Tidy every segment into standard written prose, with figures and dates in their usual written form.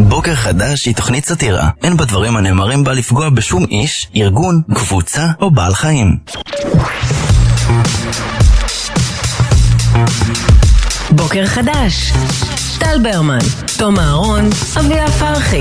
בוקר חדש היא תוכנית סאטירה. אין בדברים הנאמרים בה לפגוע בשום איש, ארגון, קבוצה או בעל חיים. בוקר חדש. טל ברמן, תום אהרון, אביה פרחי.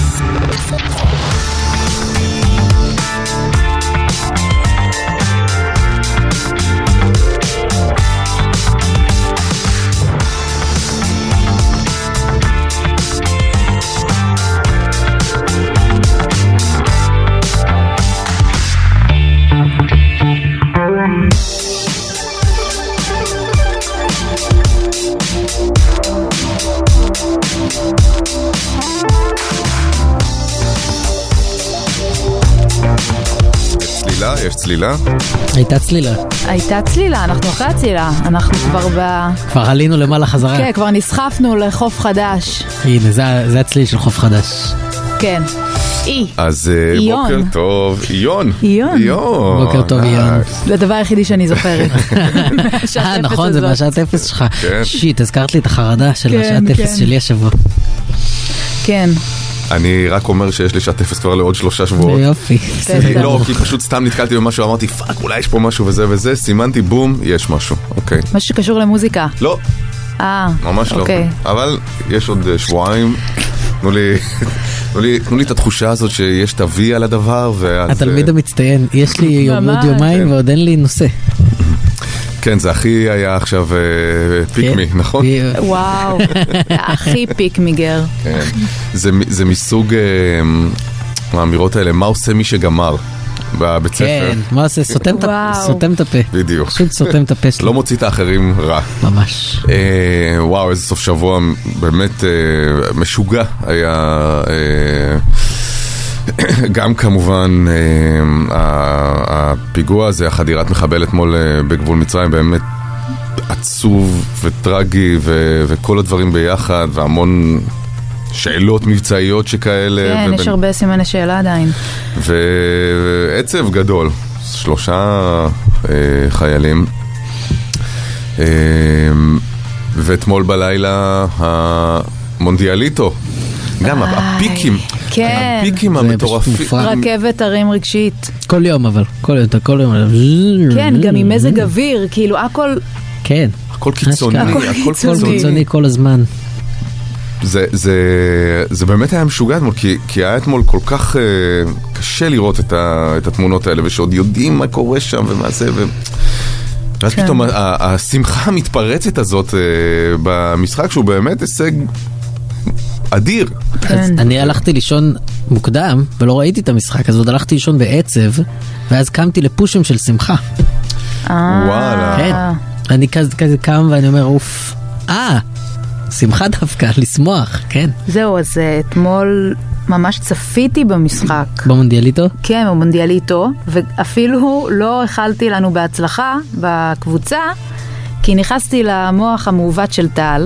יש צלילה? הייתה צלילה. הייתה צלילה, אנחנו אחרי הצלילה. אנחנו כבר עלינו למעלה חזרה. כן, כבר נסחפנו לחוף חדש. הנה, זה הצליל של חוף חדש. כן. אז בוקר טוב. איון. בוקר טוב, איון. זה הדבר היחידי שאני זוכרת. נכון, זה מהשעת אפס שלך. שיט, הזכרת לי את החרדה של השעת אפס שלי השבוע. כן. אני רק אומר שיש לי שעת אפס כבר לעוד 3 שבועות. יופי. לא, כי פשוט סתם נתקלתי במשהו, אמרתי, פאק, אולי יש פה משהו וזה וזה, סימנתי, בום, יש משהו. אוקיי. משהו שקשור למוזיקה? לא. ממש לא. אבל יש עוד שבועיים. תנו לי את התחושה הזאת שיש תביא על הדבר. התלמיד המצטיין, יש לי עוד יומיים ועוד אין לי נושא. כן, זה הכי היה עכשיו פיקמי, נכון? וואו, הכי פיקמי גר. זה מסוג האמירות האלה, מה עושה מי שגמר בבית ספר? כן, מה עושה? סותם את הפה. בדיוק. פשוט סותם את הפה שלו. לא מוציא את האחרים רע. ממש. וואו, איזה סוף שבוע באמת משוגע היה. גם כמובן הפיגוע הזה, החדירת מחבל אתמול בגבול מצרים, באמת עצוב וטרגי וכל הדברים ביחד, והמון שאלות מבצעיות שכאלה. כן, יש הרבה סימני שאלה עדיין. ועצב גדול, 3 חיילים. ואתמול בלילה המונדיאליטו, גם הפיקים, הפיקים המטורפים. רכבת הרים רגשית. כל יום אבל, כל יום. כן, גם עם מזג אוויר, כאילו הכל... כן. הכל קיצוני. הכל קיצוני כל הזמן. זה באמת היה משוגע אתמול, כי היה אתמול כל כך קשה לראות את התמונות האלה, ושעוד יודעים מה קורה שם ומה זה, ואז פתאום השמחה המתפרצת הזאת במשחק, שהוא באמת הישג אדיר. אני הלכתי לישון מוקדם ולא ראיתי את המשחק, אז עוד הלכתי לישון בעצב, ואז קמתי לפושים של שמחה. וואלה. כן. אני כזה קם ואני אומר, אוף, שמחה דווקא, לשמוח, כן. זהו, אז אתמול ממש צפיתי במשחק. במונדיאליטו? כן, במונדיאליטו, ואפילו לא החלתי לנו בהצלחה בקבוצה, כי נכנסתי למוח המעוות של טל,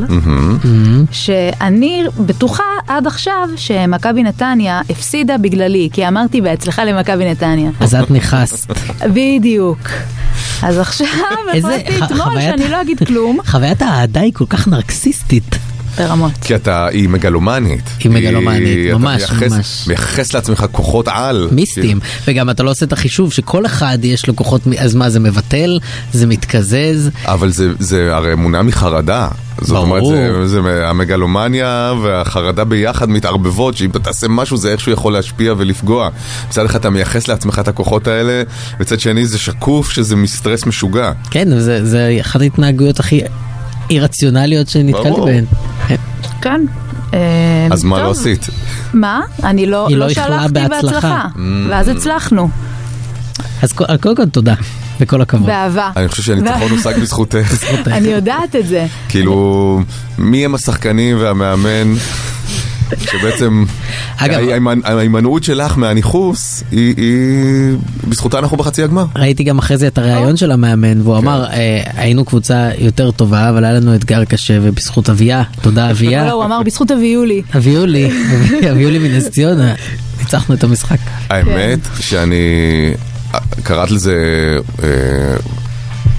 שאני בטוחה עד עכשיו שמכבי נתניה הפסידה בגללי, כי אמרתי בהצלחה למכבי נתניה. אז את נכנסת. בדיוק. אז עכשיו הפרטתי אתמול שאני לא אגיד כלום. חוויית האהדה היא כל כך נרקסיסטית. ברמות. כי היא מגלומנית. היא מגלומנית, ממש. מייחס לעצמך כוחות על. מיסטים. וגם אתה לא עושה את החישוב שכל אחד יש לו כוחות, אז מה, זה מבטל? זה מתקזז? אבל זה הרי אמונה מחרדה. זאת אומרת, המגלומניה והחרדה ביחד מתערבבות, שאם אתה תעשה משהו זה איכשהו יכול להשפיע ולפגוע. מצד אחד אתה מייחס לעצמך את הכוחות האלה, וצד שני זה שקוף שזה מסטרס משוגע. כן, זה אחת ההתנהגויות הכי אירציונליות שנתקלתי בהן. כן. אז מה לא עשית? מה? אני לא שלחתי בהצלחה. ואז הצלחנו. אז קודם כל תודה. וכל הכבוד. באהבה. אני חושב שהניצחון הושג בזכותך. אני יודעת את זה. כאילו, מי הם השחקנים והמאמן שבעצם ההימנעות שלך מהניחוס היא בזכותה אנחנו בחצי הגמר. ראיתי גם אחרי זה את הראיון של המאמן והוא אמר היינו קבוצה יותר טובה אבל היה לנו אתגר קשה ובזכות אביה, תודה אביה. לא, הוא אמר בזכות אביולי. אביולי מנס ציונה, ניצחנו את המשחק. האמת שאני קראת לזה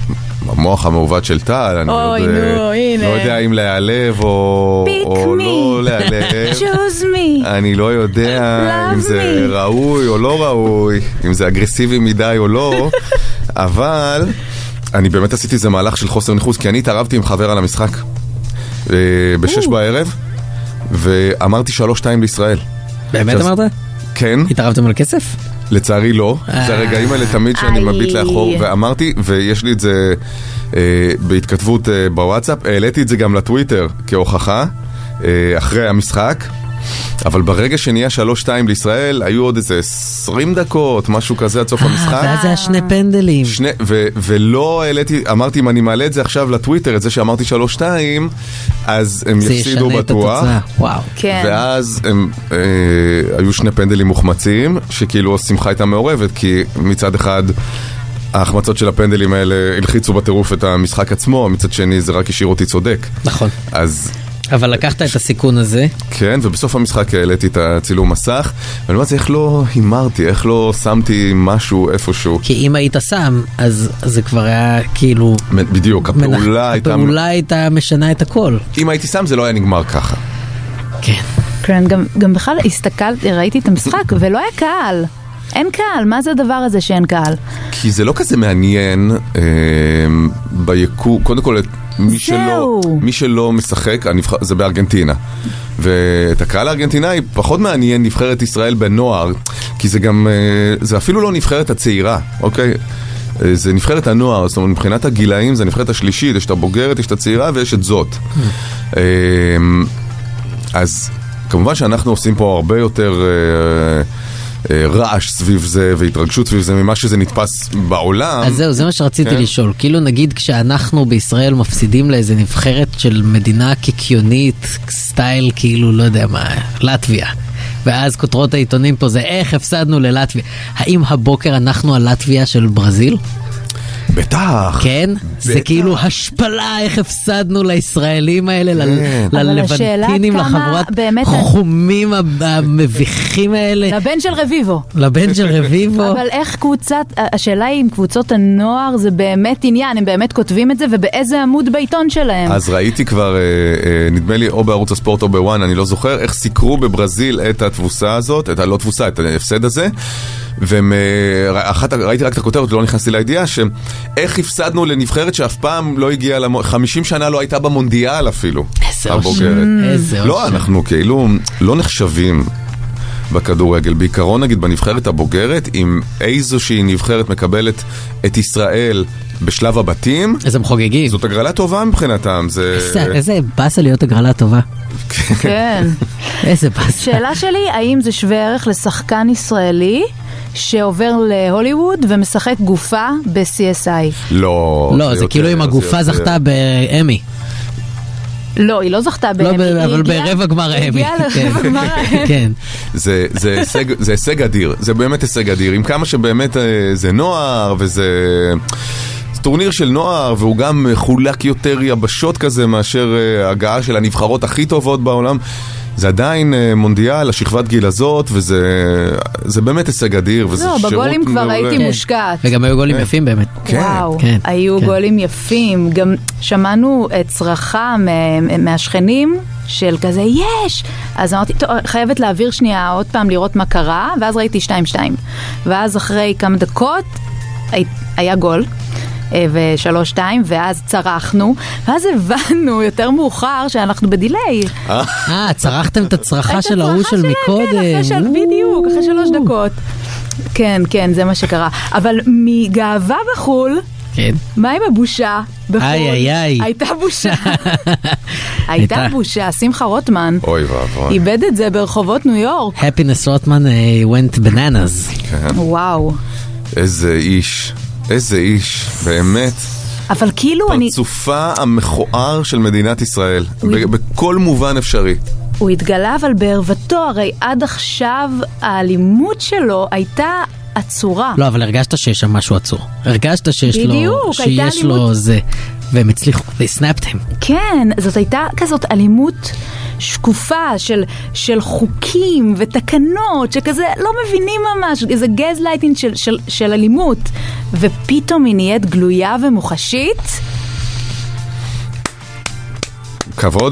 המוח המעוות של טל, אני לא יודע אם להיעלב או לא להיעלב. Choose me. אני לא יודע אם זה ראוי או לא ראוי, אם זה אגרסיבי מדי או לא, אבל אני באמת עשיתי איזה מהלך של חוסר ניחוס, כי אני התערבתי עם חבר על המשחק ב-6 בערב, ואמרתי 3-2 לישראל. באמת אמרת? כן. התערבתם על כסף? לצערי לא, זה הרגעים האלה תמיד שאני מביט לאחור, ואמרתי, ויש לי את זה בהתכתבות בוואטסאפ, העליתי את זה גם לטוויטר כהוכחה, אחרי המשחק, אבל ברגע שנהיה 3-2 לישראל, היו עוד איזה 20 דקות, משהו כזה עד סוף המשחק. ואז זה היה 2 פנדלים. ולא העליתי, אמרתי, אם אני מעלה את זה עכשיו לטוויטר, את זה שאמרתי 3-2, אז הם יפסידו בטוח. וואו. ואז הם היו 2 פנדלים מוחמצים, שכאילו השמחה הייתה מעורבת, כי מצד אחד ההחמצות של הפנדלים האלה הלחיצו בטירוף את המשחק עצמו, מצד שני זה רק השאיר אותי צודק. נכון. אז אבל לקחת את הסיכון הזה. כן, ובסוף המשחק העליתי את הצילום מסך, ואני אומר, איך לא הימרתי, איך לא שמתי משהו איפשהו. כי אם היית שם, אז זה כבר היה כאילו... בדיוק, הפעולה הייתה משנה את הכל. אם הייתי שם, זה לא היה נגמר ככה. כן. כן, גם בכלל הסתכלתי, ראיתי את המשחק, ולא היה קהל. אין קהל, מה זה הדבר הזה שאין קהל? כי זה לא כזה מעניין ביקום, קודם כל מי שלא משחק, זה בארגנטינה, ואת הקהל הארגנטינאי פחות מעניין נבחרת ישראל בנוער, כי זה גם, זה אפילו לא נבחרת הצעירה, אוקיי? זה נבחרת הנוער, זאת אומרת, מבחינת הגילאים זה נבחרת השלישית, יש את הבוגרת, יש את הצעירה ויש את זאת. אז כמובן שאנחנו עושים פה הרבה יותר רעש סביב זה והתרגשות סביב זה ממה שזה נתפס בעולם. אז זהו, זה מה שרציתי לשאול. כאילו נגיד כשאנחנו בישראל מפסידים לאיזה נבחרת של מדינה קיקיונית, סטייל כאילו לא יודע מה, לטביה. ואז כותרות העיתונים פה זה איך הפסדנו ללטביה. האם הבוקר אנחנו הלטביה של ברזיל? בטח. כן? זה כאילו השפלה איך הפסדנו לישראלים האלה, ללבנטינים, לחבורת חומים המביכים האלה. לבן של רביבו. לבן של רביבו. אבל איך השאלה היא אם קבוצות הנוער זה באמת עניין, הם באמת כותבים את זה ובאיזה עמוד בעיתון שלהם. אז ראיתי כבר, נדמה לי או בערוץ הספורט או בוואן, אני לא זוכר, איך סיקרו בברזיל את התבוסה הזאת, את הלא תבוסה, את ההפסד הזה. ראיתי רק את הכותרת, לא נכנסתי לידיעה, שאיך הפסדנו לנבחרת שאף פעם לא הגיעה, 50 שנה לא הייתה במונדיאל אפילו. איזה אושר. לא, אנחנו כאילו לא נחשבים בכדורגל. בעיקרון נגיד בנבחרת הבוגרת, אם איזושהי נבחרת מקבלת את ישראל בשלב הבתים, אז הם חוגגים. זאת הגרלה טובה מבחינתם. איזה באסה להיות הגרלה טובה. כן. איזה באסה. שאלה שלי, האם זה שווה ערך לשחקן ישראלי שעובר להוליווד ומשחק גופה ב-CSI? לא. לא, זה כאילו אם הגופה זכתה באמי. לא, היא לא זכתה באמי. אבל ברבע גמר האמי. הגיעה לרבע גמר האמי. כן. זה הישג אדיר. זה באמת הישג אדיר. עם כמה שבאמת זה נוער וזה טורניר של נוער, והוא גם חולק יותר יבשות כזה מאשר הגעה של הנבחרות הכי טובות בעולם. זה עדיין מונדיאל, השכבת גיל הזאת, וזה באמת הישג אדיר, וזה שירות מעולה. בגולים כבר הייתי מושקעת. וגם היו גולים יפים באמת. וואו, היו גולים יפים. גם שמענו צרחה מהשכנים של כזה, יש! אז אמרתי, טוב, חייבת להעביר שנייה עוד פעם לראות מה קרה, ואז ראיתי 2-2. ואז אחרי כמה דקות היה גול. ו3-2, ואז צרחנו, ואז הבנו יותר מאוחר שאנחנו בדיליי. צרחתם את הצרחה של ההוא של מקודם. בדיוק, אחרי 3 דקות. כן, כן, זה מה שקרה. אבל מגאווה בחול, מה עם הבושה בחול? הייתה בושה. הייתה בושה. שמחה רוטמן איבד את זה ברחובות ניו יורק. Happiness רוטמן went bananas. וואו. איזה איש. איזה איש, באמת. אבל כאילו פרצופה המכוער של מדינת ישראל, בכל מובן אפשרי. הוא התגלה אבל בערוותו, הרי עד עכשיו האלימות שלו הייתה עצורה. לא, אבל הרגשת שיש שם משהו עצור. הרגשת שיש לו זה, והם הצליחו, they snapped him. כן, זאת הייתה כזאת אלימות שקופה של חוקים ותקנות שכזה לא מבינים ממש, איזה גזלייטינג של אלימות, ופתאום היא נהיית גלויה ומוחשית. כבוד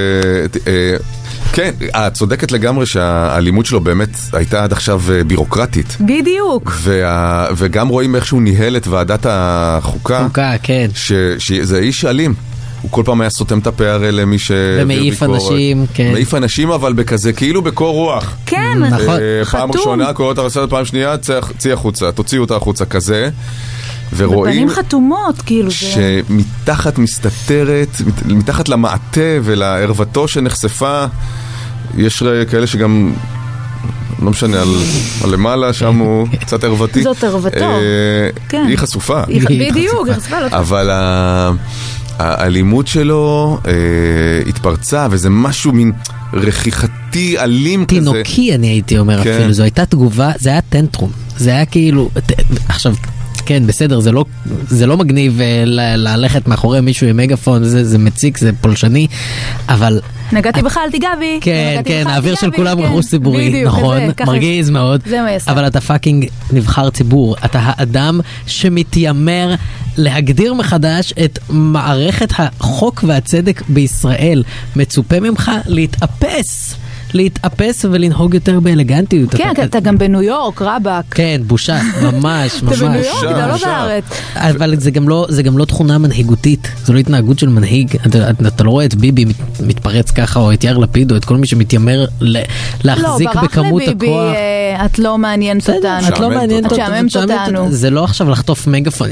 כן, את צודקת לגמרי שהאלימות שלו באמת הייתה עד עכשיו בירוקרטית. בדיוק. וגם רואים איך שהוא ניהל את ועדת החוקה. חוקה, כן. שזה איש אלים. הוא כל פעם היה סותם את הפה הרי למי ומעיף אנשים, כן. מעיף אנשים, אבל בכזה, כאילו בקור רוח. כן, נכון. פעם ראשונה, קוראות הרסדת, פעם שנייה, צאי החוצה, תוציאו אותה החוצה, כזה. ורואים בפנים חתומות, כאילו שמתחת מסתתרת, מתחת למעטה ולערוותו שנחשפה, יש כאלה שגם, לא משנה, על למעלה, שם הוא קצת ערוותי. זאת ערוותו. היא חשופה. בדיוק, היא חשופה. אבל האלימות שלו התפרצה, וזה משהו מין רכיחתי, אלים כזה. תינוקי, אני הייתי אומר אפילו. זו הייתה תגובה, זה היה טנטרום. זה היה כאילו, עכשיו, כן, בסדר, זה לא מגניב ללכת מאחורי מישהו עם מגפון, זה מציק, זה פולשני, אבל... נגעתי בך, אל תיגע בי. כן, כן, האוויר של כולם רכוש ציבורי, נכון, מרגיז מאוד, אבל אתה פאקינג נבחר ציבור, אתה האדם שמתיימר להגדיר מחדש את מערכת החוק והצדק בישראל. מצופה ממך להתאפס ולנהוג יותר באלגנטיות. כן, אתה גם בניו יורק, רבק. כן, בושה, ממש, ממש. אתה בניו יורק, אתה לא בארץ. אבל זה גם לא תכונה מנהיגותית, זו לא התנהגות של מנהיג. אתה לא רואה את ביבי מתפרץ ככה, או את יאיר לפיד, או את כל מי שמתיימר להחזיק בכמות הכוח. לא, ברח לביבי, את לא מעניינת אותנו. את לא מעניינת אותנו. זה לא עכשיו לחטוף מגפון,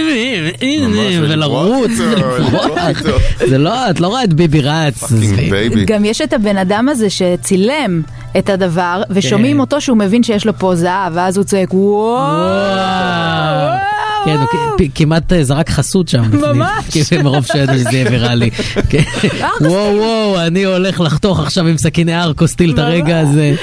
ולרוץ, את לא רואה את ביבי רץ. גם יש את הבן אדם הזה צילם את הדבר, ושומעים אותו שהוא מבין שיש לו פה זהב, ואז הוא צועק וואו. כן, כמעט זרק חסות שם. ממש. מרוב שידע שזה יהיה ויראלי. וואו, אני הולך לחתוך עכשיו עם סכיני ארקוסטיל את הרגע הזה.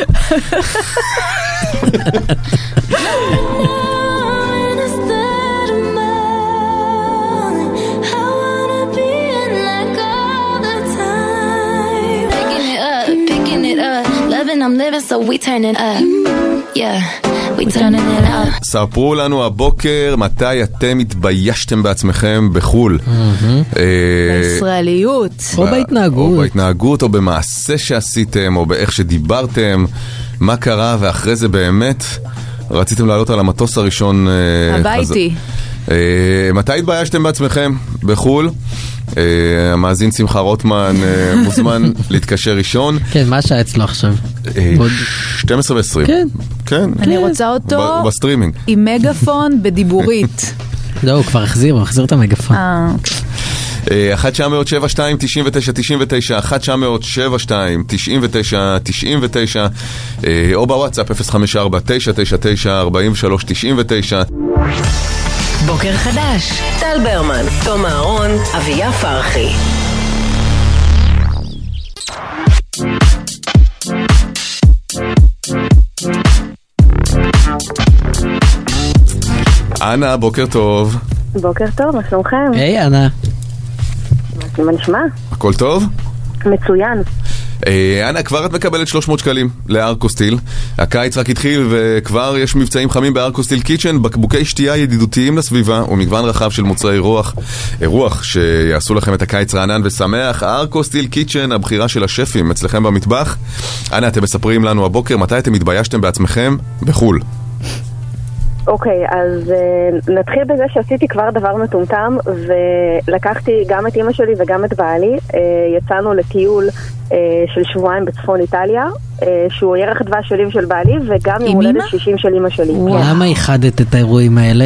I'm living so we turning up. Yeah, we turning it up. ספרו לנו הבוקר מתי אתם התביישתם בעצמכם בחול. בישראליות. או בהתנהגות. או בהתנהגות, או במעשה שעשיתם, או באיך שדיברתם. מה קרה, ואחרי זה באמת רציתם לעלות על המטוס הראשון. הביתי. מתי התביישתם בעצמכם בחול? המאזין שמחה רוטמן מוזמן להתקשר ראשון. כן, מה שהיה אצלו עכשיו? 12 ו-20. כן. אני רוצה אותו בסטרימינג. עם מגפון בדיבורית. לא, הוא כבר החזיר את המגפון. 1-900-72-99-99 1-900-72-99 או בוואטסאפ 054-999-4399. בוקר חדש, טל ברמן, תום אהרון, אביה פרחי. אנה, בוקר טוב. בוקר טוב, מה שלומכם? היי, אנה. מה נשמע? הכל טוב? מצוין. אנה, כבר את מקבלת 300 שקלים לארקוסטיל. הקיץ רק התחיל וכבר יש מבצעים חמים בארקוסטיל קיצ'ן, בקבוקי שתייה ידידותיים לסביבה ומגוון רחב של מוצרי רוח שיעשו לכם את הקיץ רענן ושמח. ארקוסטיל קיצ'ן, הבחירה של השפים אצלכם במטבח. אנה, אתם מספרים לנו הבוקר מתי אתם התביישתם בעצמכם בחול. אוקיי, אז נתחיל בזה שעשיתי כבר דבר מטומטם ולקחתי גם את אמא שלי וגם את בעלי. יצאנו לטיול של שבועיים בצפון איטליה, שהוא ירח דבש שלי ושל בעלי, וגם יום הולדת 60 של אמא שלי. למה ייחדת את האירועים האלה?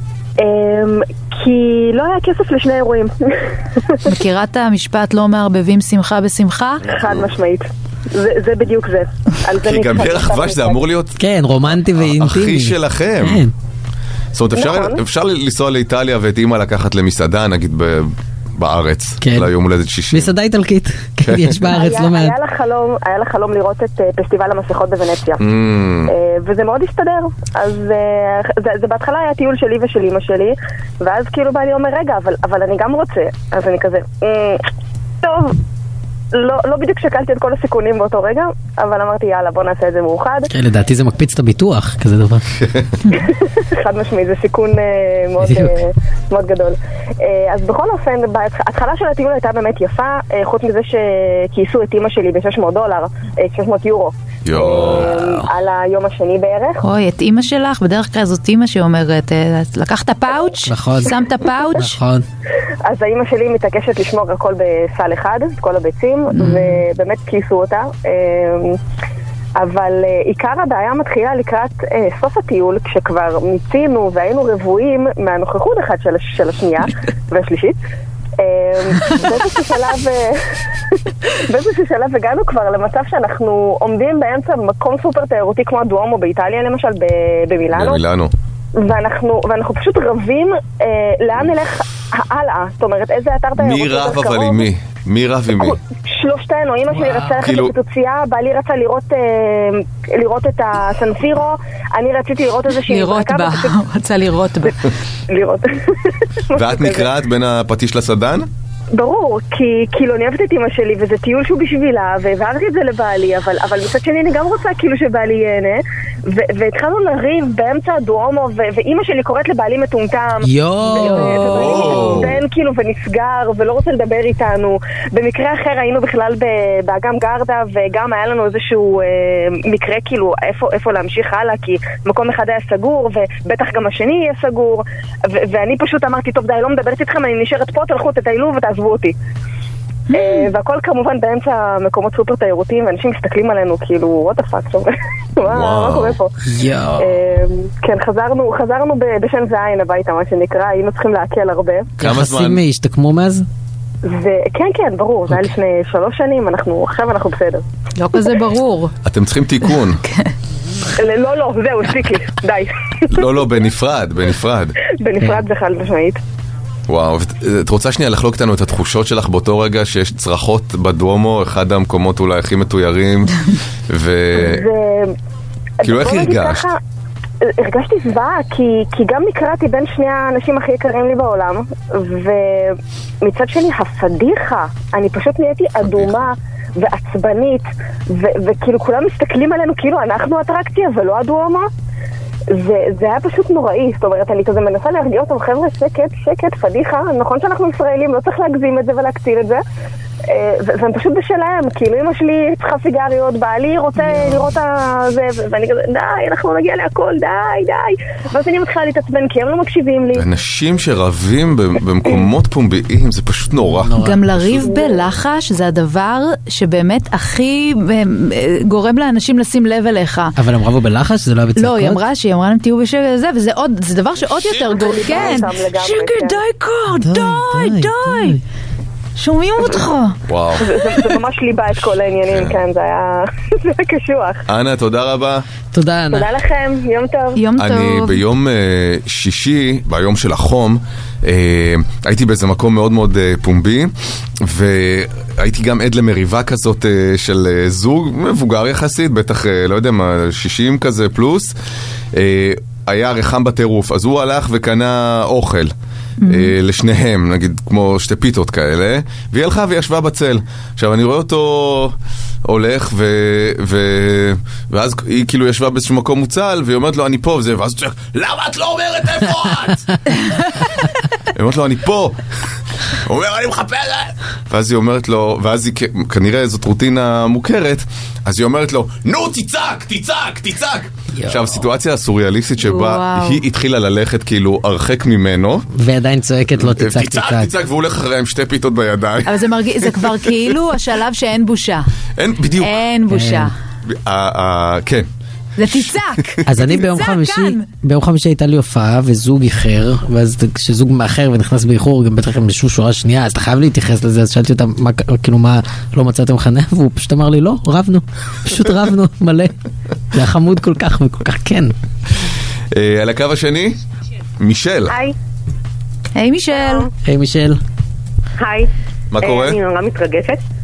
כי לא היה כסף לשני אירועים. מכירה את המשפט לא מערבבים שמחה בשמחה? חד משמעית. זה בדיוק זה. כי גם ירח דבש זה אמור להיות כן, רומנטי ואינטימי. הכי שלכם. זאת אומרת, אפשר לנסוע לאיטליה ואת אמא לקחת למסעדה, נגיד בארץ, ליום הולדת 60. מסעדה איטלקית, יש בארץ לא מעט. היה לה חלום לראות את פסטיבל המסכות בוונציה, וזה מאוד הסתדר. אז זה בהתחלה היה טיול שלי ושל אמא שלי, ואז כאילו בא לי אומר, רגע, אבל אני גם רוצה. אז אני כזה, טוב, לא בדיוק שקלתי את כל הסיכונים באותו רגע, אבל אמרתי יאללה בוא נעשה את זה מאוחד. כן, לדעתי זה מקפיץ את הביטוח, כזה דבר. חד משמעי, זה סיכון מאוד גדול. אז בכל אופן, ההתחלה של הטיול הייתה באמת יפה, חוץ מזה שכייסו את אמא שלי ב$600, 600 יורו. על היום השני בערך. אוי, את אמא שלך, בדרך כלל זאת אמא שאומרת, לקחת פאוץ', שמת פאוץ'. נכון. אז האמא שלי מתעקשת לשמור הכל בסל אחד, כל הביצים, ובאמת כיסו אותה. אבל עיקר הבעיה מתחילה לקראת סוף הטיול, כשכבר מיצינו והיינו רבועים מהנוכחות אחד של השנייה והשלישית. באיזשהו שלב הגענו כבר למצב שאנחנו עומדים באמצע מקום סופר תיירותי כמו הדואמו באיטליה למשל, במילאנו. ואנחנו פשוט רבים לאן נלך הלאה, זאת אומרת איזה אתר תיירות מי רב אבל עם מי? מי רב עם מי? שלושתנו, אמא שלי רצה ללכת לפיצוצייה, בעלי רצה לראות את הסנסירו, אני רציתי לראות איזושהי לראות בה, רצה לראות בה. ואת נקראת בין הפטיש לסדן? ברור, כי כאילו אני אוהבת את אמא שלי וזה טיול שהוא בשבילה והעברתי את זה לבעלי, אבל מצד שני אני גם רוצה כאילו שבעלי ייהנה, והתחלנו לריב באמצע הדואמו, ואמא שלי קוראת לבעלי מטומטם, ובעלי כאילו ונסגר ולא רוצה לדבר איתנו. במקרה אחר היינו בכלל באגם גרדה, וגם היה לנו איזשהו מקרה כאילו איפה להמשיך הלאה, כי מקום אחד היה סגור ובטח גם השני יהיה סגור, ואני פשוט אמרתי טוב די, לא מדברת איתכם, אני נשארת פה, תלכו תטיילו ותעזבו אותי. והכל כמובן באמצע מקומות סופר תיירותיים, ואנשים מסתכלים עלינו כאילו what the fuck, מה קורה פה? כן, חזרנו בשן זין הביתה, מה שנקרא, היינו צריכים להקל הרבה. כמה זמן? יחסים השתקמו מאז? כן, ברור, זה היה לפני 3 שנים, עכשיו אנחנו בסדר. לא כזה ברור. אתם צריכים תיקון. לא, זהו, ספיקי, די. לא, בנפרד. בנפרד זה חד משמעית. וואו, את רוצה שנייה לחלוק איתנו את התחושות שלך באותו רגע שיש צרחות בדואמו, אחד המקומות אולי הכי מתוירים, כאילו איך הרגשת? הרגשתי זוועה, כי גם נקראתי בין שני האנשים הכי יקרים לי בעולם, ומצד שני הפדיחה, אני פשוט נהייתי אדומה ועצבנית, וכאילו כולם מסתכלים עלינו כאילו אנחנו אטרקציה ולא הדואמו. זה היה פשוט נוראי, זאת אומרת, אני כזה מנסה להרגיע אותם, חבר'ה, שקט, פדיחה, נכון שאנחנו ישראלים, לא צריך להגזים את זה ולהקציל את זה, והם פשוט בשלהם, כאילו אמא שלי צריכה סיגריות, בעלי רוצה לראות זה, ואני כזה, די, אנחנו נגיע להכל, די, ואז אני מתחילה להתעצבן, כי הם לא מקשיבים לי. אנשים שרבים במקומות פומביים, זה פשוט נורא. גם לריב בלחש, זה הדבר שבאמת הכי גורם לאנשים לשים לב אליך. אבל הם רבו בלחש, זה לא היה בצעקות? לא, היא אמרה להם תהיו בשקט וזה, וזה דבר שעוד יותר גורם, כן, שקט, די קור, די. שומעים אותך. וואו. זה ממש ליבה את כל העניינים כאן, זה היה קשוח. אנה, תודה רבה. תודה, אנה. תודה לכם, יום טוב. אני ביום שישי, ביום של החום, הייתי באיזה מקום מאוד מאוד פומבי, והייתי גם עד למריבה כזאת של זוג מבוגר יחסית, בטח, לא יודע מה, 60 כזה פלוס, היה רחם בטירוף, אז הוא הלך וקנה אוכל. לשניהם, נגיד כמו 2 פיתות כאלה, והיא הלכה וישבה בצל. עכשיו אני רואה אותו הולך ואז היא כאילו ישבה באיזשהו מקום מוצל, והיא אומרת לו אני פה וזה, ואז הוא צועק, למה את לא אומרת איפה את? היא אומרת לו אני פה. הוא אומר אני מחפשת. ואז היא אומרת לו, ואז היא כנראה זאת רוטינה מוכרת, אז היא אומרת לו נו תצעק. עכשיו הסיטואציה הסוריאליסטית שבה היא התחילה ללכת כאילו הרחק ממנו, ועדיין צועקת לא תצעק, והוא הולך אחריה עם 2 פיתות בידיים. אבל זה כבר כאילו השלב שאין בושה. בדיוק. אין בושה. כן. זה תצעק. אז אני ביום חמישי הייתה לי הופעה וזוג איחר, ואז כשזוג מאחר ונכנס באיחור גם בטח הם לשו שורה שנייה, אז אתה חייב להתייחס לזה. אז שאלתי אותם כאילו מה לא מצאתם חנה, והוא פשוט אמר לי לא, רבנו, פשוט רבנו מלא. זה היה חמוד כל כך וכל כך כן. על הקו השני מישל. היי מישל. היי מישל. היי. מה קורה? אני נורא מתרגשת.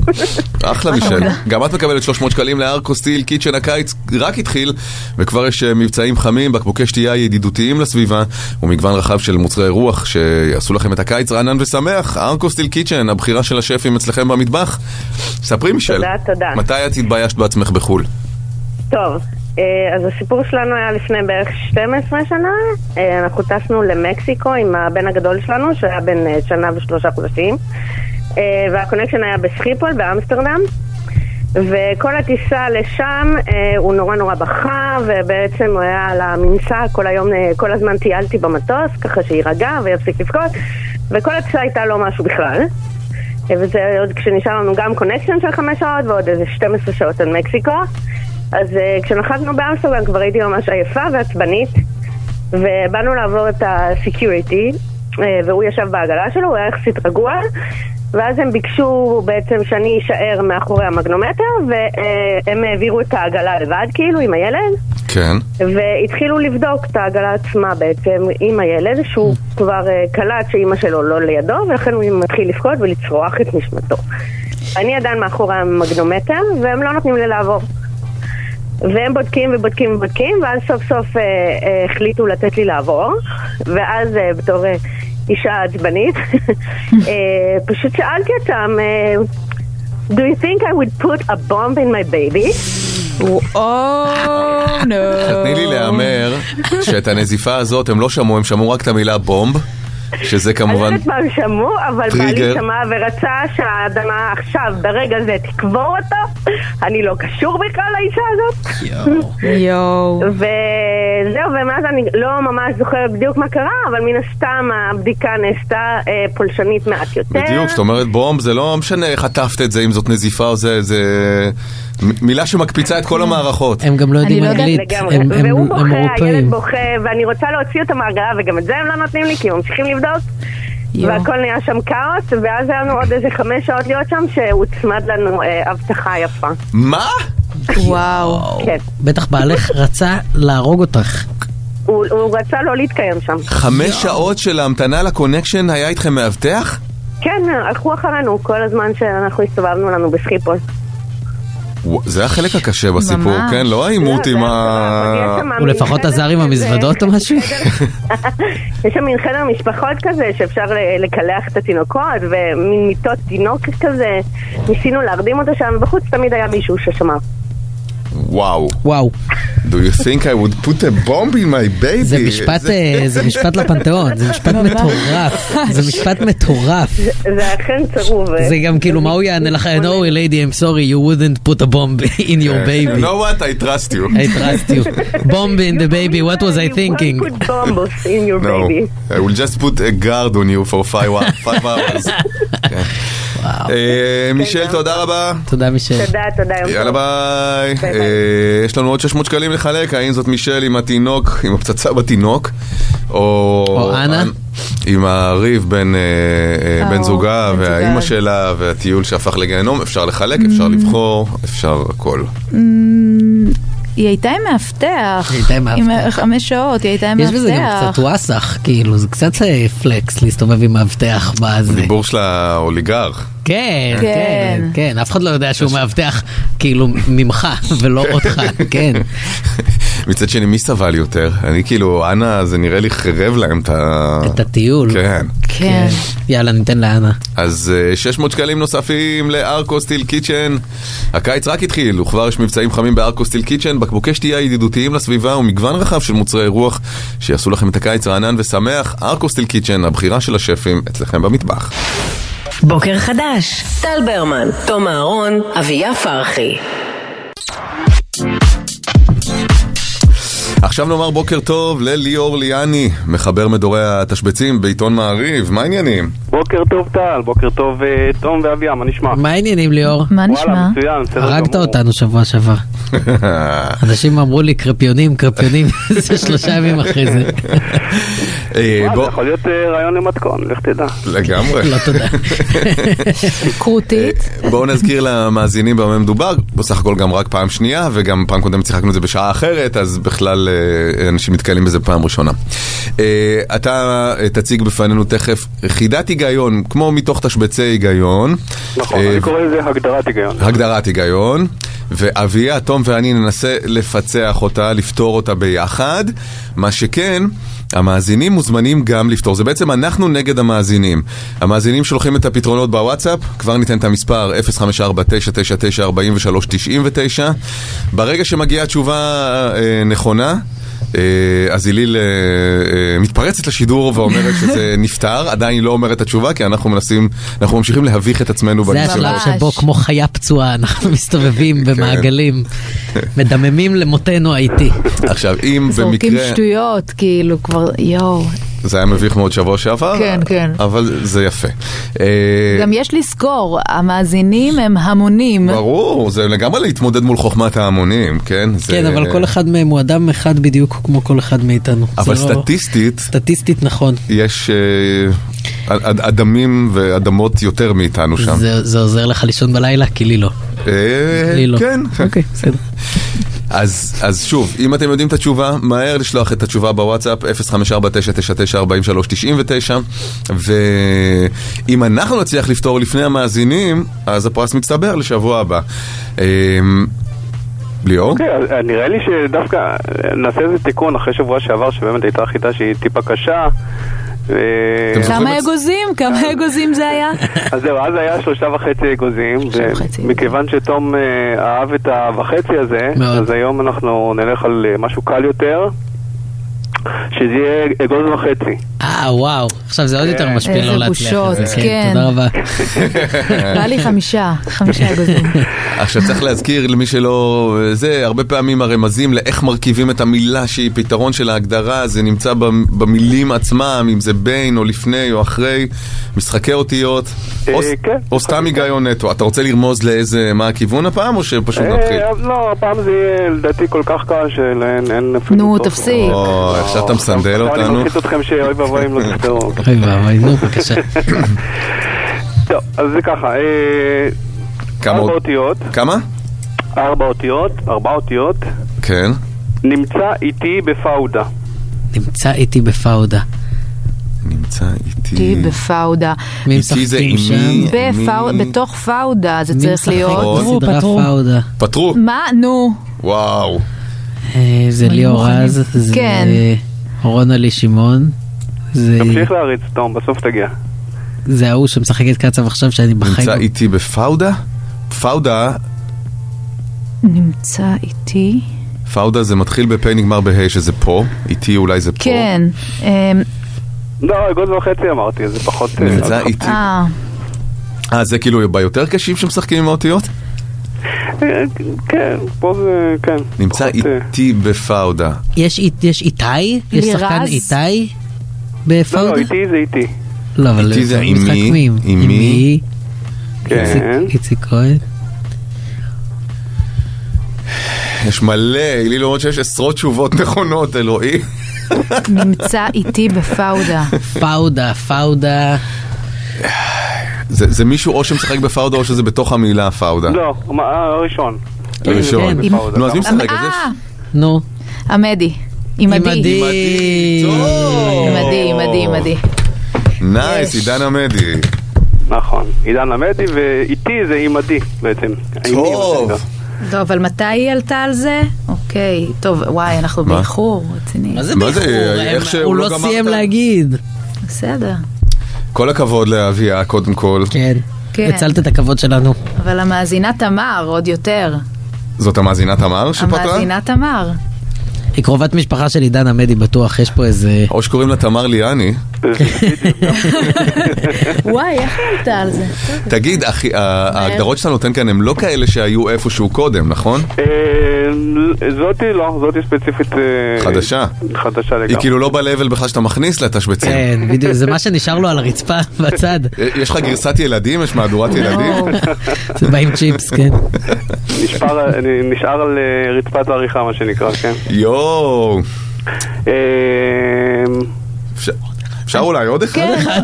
אחלה מישל. גם את מקבלת 300 שקלים לארקוסטיל קיצ'ן. הקיץ רק התחיל, וכבר יש מבצעים חמים, בקבוקי שתייה ידידותיים לסביבה, ומגוון רחב של מוצרי רוח שיעשו לכם את הקיץ רענן ושמח. ארקוסטיל קיצ'ן, הבחירה של השפים אצלכם במטבח. ספרי מישל, תודה. מתי את התביישת בעצמך בחול? טוב, אז הסיפור שלנו היה לפני בערך 12 שנה. אנחנו טסנו למקסיקו עם הבן הגדול שלנו, שהיה בן שנה ו3 חודשים, והקונקשן היה בסחיפול באמסטרדם, וכל הטיסה לשם הוא נורא בכה, ובעצם הוא היה על המנסה כל הזמן טיילתי במטוס, ככה שירגע ויפסיק לבכות, וכל הטיסה הייתה לא משהו בכלל. וזה עוד כשנשאר לנו גם קונקשן של 5 שעות ועוד איזה 12 שעות על מקסיקו. אז כשנחתנו באמסטרדם כבר הייתי ממש עייפה ועצבנית, ובאנו לעבור את הסקיוריטי, והוא ישב בעגלה שלו, הוא היה יחסית רגוע, ואז הם ביקשו בעצם שאני אשאר מאחורי המגנומטר, והם העבירו את העגלה לבד כאילו עם הילד. כן. והתחילו לבדוק את העגלה עצמה בעצם עם הילד, שהוא כבר קלט שאמא שלו לא לידו, ולכן הוא מתחיל לפקוד ולצרוח את נשמתו. אני עדיין מאחורי המגנומטר, והם לא נותנים לי לעבור. והם בודקים, ואז סוף סוף החליטו לתת לי לעבור, ואז בתור אישה עצבנית, פשוט שאלתי אותם, do you think I would put a bomb in my baby? תתני לי להאמר שאת הנזיפה הזאת הם לא שמעו, הם שמעו רק את המילה בומב, שזה כמובן אני לא יודעת מה הם שמעו, אבל בעלי שמע ורצה שהאדמה עכשיו ברגע זה תקבור אותו. אני לא קשור בכלל לאישה הזאת. יואו. וזהו, ומאז אני לא ממש זוכרת בדיוק מה קרה, אבל מן הסתם הבדיקה נעשתה פולשנית מעט יותר. בדיוק, זאת אומרת בומב זה לא משנה איך חטפת את זה, אם זאת נזיפה או זה מילה שמקפיצה את כל המערכות. הם גם לא יודעים אנגלית, והוא בוכה, הילד בוכה, ואני רוצה להוציא אותם מהעגלה, וגם את זה הם לא נותנים לי, כי הם ממשיכים לבדוק, והכל נהיה שם כאוס, ואז היה לנו עוד איזה 5 שעות להיות שם, שהוצמד לנו הבטחה יפה. מה? וואו. כן. בטח בעלך רצה להרוג אותך. הוא רצה לא להתקיים שם. 5 שעות של המתנה לקונקשן היה איתכם מאבטח? כן, הלכו אחרינו כל הזמן שאנחנו הסתובבנו לנו בסחיפול. זה החלק הקשה בסיפור, כן? לא העימות עם הוא לפחות עזר עם המזוודות או משהו? יש שם מין חדר משפחות כזה שאפשר לקלח את התינוקות, ומין מיטות תינוק כזה, ניסינו להרדים אותו שם, ובחוץ תמיד היה מישהו ששמע. וואו. Do you think I would put a bomb in my baby? זה משפט לפנתיאון, זה משפט מטורף. זה משפט מטורף. זה אכן צרוב. זה גם כאילו מה הוא יענה לך? No lady, I'm sorry, you wouldn't put a bomb in your baby. You know what? I trust you. Bomb in the baby, what was I thinking? You won't put bombs in your baby. No, I will just put a guard on you for 5 hours. מישל, תודה רבה. תודה מישל. תודה. יאללה ביי. יש לנו עוד 600 שקלים לחלק. האם זאת מישל עם התינוק, עם הפצצה בתינוק, או אנה עם הריב בין בן זוגה והאימא שלה והטיול שהפך לגיהנום? אפשר לחלק, אפשר לבחור, אפשר הכל. היא הייתה עם מאבטח. עם 5 שעות, היא הייתה עם מאבטח. יש בזה גם קצת וואסך, כאילו, זה קצת פלקס להסתובב עם מאבטח בזה. דיבור של האוליגרך. כן, אף אחד לא יודע שהוא מאבטח כאילו ממך ולא אותך, כן. מצד שני, מי סבל יותר? אני כאילו, אנה, זה נראה לי חרב להם את הטיול. כן. יאללה, ניתן לאנה. אז 600 שקלים נוספים לארקוסטיל קיצ'ן. הקיץ רק התחיל, וכבר יש מבצעים חמים בארקוסטיל קיצ'ן, בקבוקי שתייה ידידותיים לסביבה ומגוון רחב של מוצרי רוח שיעשו לכם את הקיץ רענן ושמח. ארקוסטיל קיצ'ן, הבחירה של השפים אצלכם במטבח. בוקר חדש, טל ברמן, תום אהרון, אביה פרחי. עכשיו נאמר בוקר טוב לליאור ליאני, מחבר מדורי התשבצים בעיתון מעריב. מה העניינים? בוקר טוב טל, בוקר טוב תום ואביה, מה נשמע? מה העניינים ליאור? מה נשמע? וואלה, מצוין, בסדר גמור. הרגת אותנו שבוע שעבר. אנשים אמרו לי קרפיונים, זה 3 ימים אחרי זה. זה יכול להיות רעיון למתכון, לך תדע. לגמרי. לא תודה. קרוטית. בואו נזכיר למאזינים במה מדובר, בסך הכל גם רק פעם שנייה, וגם פעם קודם צחקנו את זה בשעה אחרת, אז בכלל אנשים מתקלים בזה פעם ראשונה. אתה תציג בפנינו תכף חידת היגיון, כמו מתוך תשבצי היגיון. נכון, אני קורא לזה הגדרת היגיון. הגדרת היגיון, ואביה, תום ואני ננסה לפצח אותה, לפתור אותה ביחד, מה שכן, המאזינים מוזמנים גם לפתור. זה בעצם אנחנו נגד המאזינים. המאזינים שולחים את הפתרונות בוואטסאפ, כבר ניתן את המספר 054-999-4399. ברגע שמגיעה תשובה נכונה, אז איליל מתפרצת לשידור ואומרת שזה נפטר, עדיין לא אומרת את התשובה, כי אנחנו ממשיכים להביך את עצמנו. זה השלב שבו כמו חיה פצועה אנחנו מסתובבים במעגלים, מדממים למותנו האיטי. עכשיו, אם במקרה... זורקים שטויות, כאילו כבר, יואו. זה היה מביך מאוד שבוע שעבר, כן, כן. אבל זה יפה. גם יש לזכור, המאזינים הם המונים. ברור, זה לגמרי להתמודד מול חוכמת ההמונים, כן? כן, אבל כל אחד מהם הוא אדם אחד בדיוק כמו כל אחד מאיתנו. אבל סטטיסטית... סטטיסטית, נכון. יש אדמים ואדמות יותר מאיתנו שם. זה עוזר לך לישון בלילה? כי לי לא. לי לא. כן. אוקיי, בסדר. אז שוב, אם אתם יודעים את התשובה, מהר לשלוח את התשובה בוואטסאפ 054-999-4399, ואם אנחנו נצליח לפתור לפני המאזינים, אז הפרס מצטבר לשבוע הבא. ליאור? אוקיי, נראה לי שדווקא נעשה איזה תיקון אחרי שבוע שעבר, שבאמת הייתה חידה שהיא טיפה קשה. כמה אגוזים זה היה? אז זהו, אז היה 3.5 אגוזים, ומכיוון שתום אהב את ה.5 הזה, אז היום אנחנו נלך על משהו קל יותר, שזה יהיה אגוז וחצי. וואו, עכשיו זה עוד יותר משפיע לא להצליח את זה. כן. תודה רבה. בא לי 5 אגוזים. עכשיו צריך להזכיר למי שלא, זה הרבה פעמים הרמזים לאיך מרכיבים את המילה שהיא פתרון של ההגדרה, זה נמצא במילים עצמם, אם זה בין או לפני או אחרי, משחקי אותיות, או סתם היגיון נטו. אתה רוצה לרמוז לאיזה, מה הכיוון הפעם או שפשוט נתחיל? לא, הפעם זה יהיה לדעתי כל כך קל שאין אפילו... נו, תפסיק. עכשיו אתה מסנדל אותנו. אני מלחיץ אתכם שאוי ואבוי אם לא תפתרו. אוי ואבוי, נו, בבקשה. טוב, אז זה ככה. 4 אותיות. כמה? 4 אותיות. כן. נמצא איתי בפאודה. נמצא איתי בפאודה. נמצא איתי בפאודה. איתי זה עם מי? בתוך פאודה זה צריך להיות. פטרו. מה? נו. וואו. זה ליאור רז, זה רונלי שמעון. תמשיך להריץ, תום, בסוף תגיע. זה ההוא שמשחק את קצב עכשיו שאני בחיים. נמצא איתי בפאודה? פאודה? נמצא איתי? פאודה זה מתחיל בפה נגמר בהי שזה פה, איתי אולי זה פה. כן. לא, אגוז וחצי אמרתי, זה פחות... נמצא איתי. זה כאילו ביותר קשים שמשחקים עם האותיות? כן, פה זה, כן. נמצא איתי בפאודה. יש איתי? יש שחקן איתי בפאודה? לא, איתי זה איתי. לא, אבל איתי זה עם מי? עם מי? כן. איציק כהן. יש מלא, אילי לא אומרת שיש עשרות תשובות נכונות, אלוהי. נמצא איתי בפאודה. פאודה. זה מישהו או שמשחק בפאודה או שזה בתוך המילה פאודה? לא, הראשון. נו, אז מי משחק? נו. עמדי. עמדי. נייס, עידן עמדי. נכון, עידן עמדי, ואיתי זה עמדי בעצם. טוב. טוב, אבל מתי היא עלתה על זה? אוקיי, טוב, וואי, אנחנו באיחור, רציני. מה זה באיחור? הוא לא סיים להגיד. בסדר. כל הכבוד לאביה, קודם כל. כן, הצלת את הכבוד שלנו. אבל המאזינה תמר, עוד יותר. זאת המאזינה תמר שפתרה? המאזינה תמר. היא קרובת משפחה של עידן עמדי, בטוח, יש פה איזה... או שקוראים לה תמר ליאני. וואי, איך עלתה על זה? תגיד, ההגדרות שאתה נותן כאן הם לא כאלה שהיו איפשהו קודם, נכון? זאתי לא, זאתי ספציפית... חדשה. חדשה לגמרי. היא כאילו לא בלבל בכלל שאתה מכניס לתשבצים. כן, בדיוק, זה מה שנשאר לו על הרצפה בצד. יש לך גרסת ילדים? יש מהדורת ילדים? זה בא עם צ'יפס, כן. נשאר על רצפת העריכה, מה שנקרא, כן. יואו. אפשר אולי עוד אחד?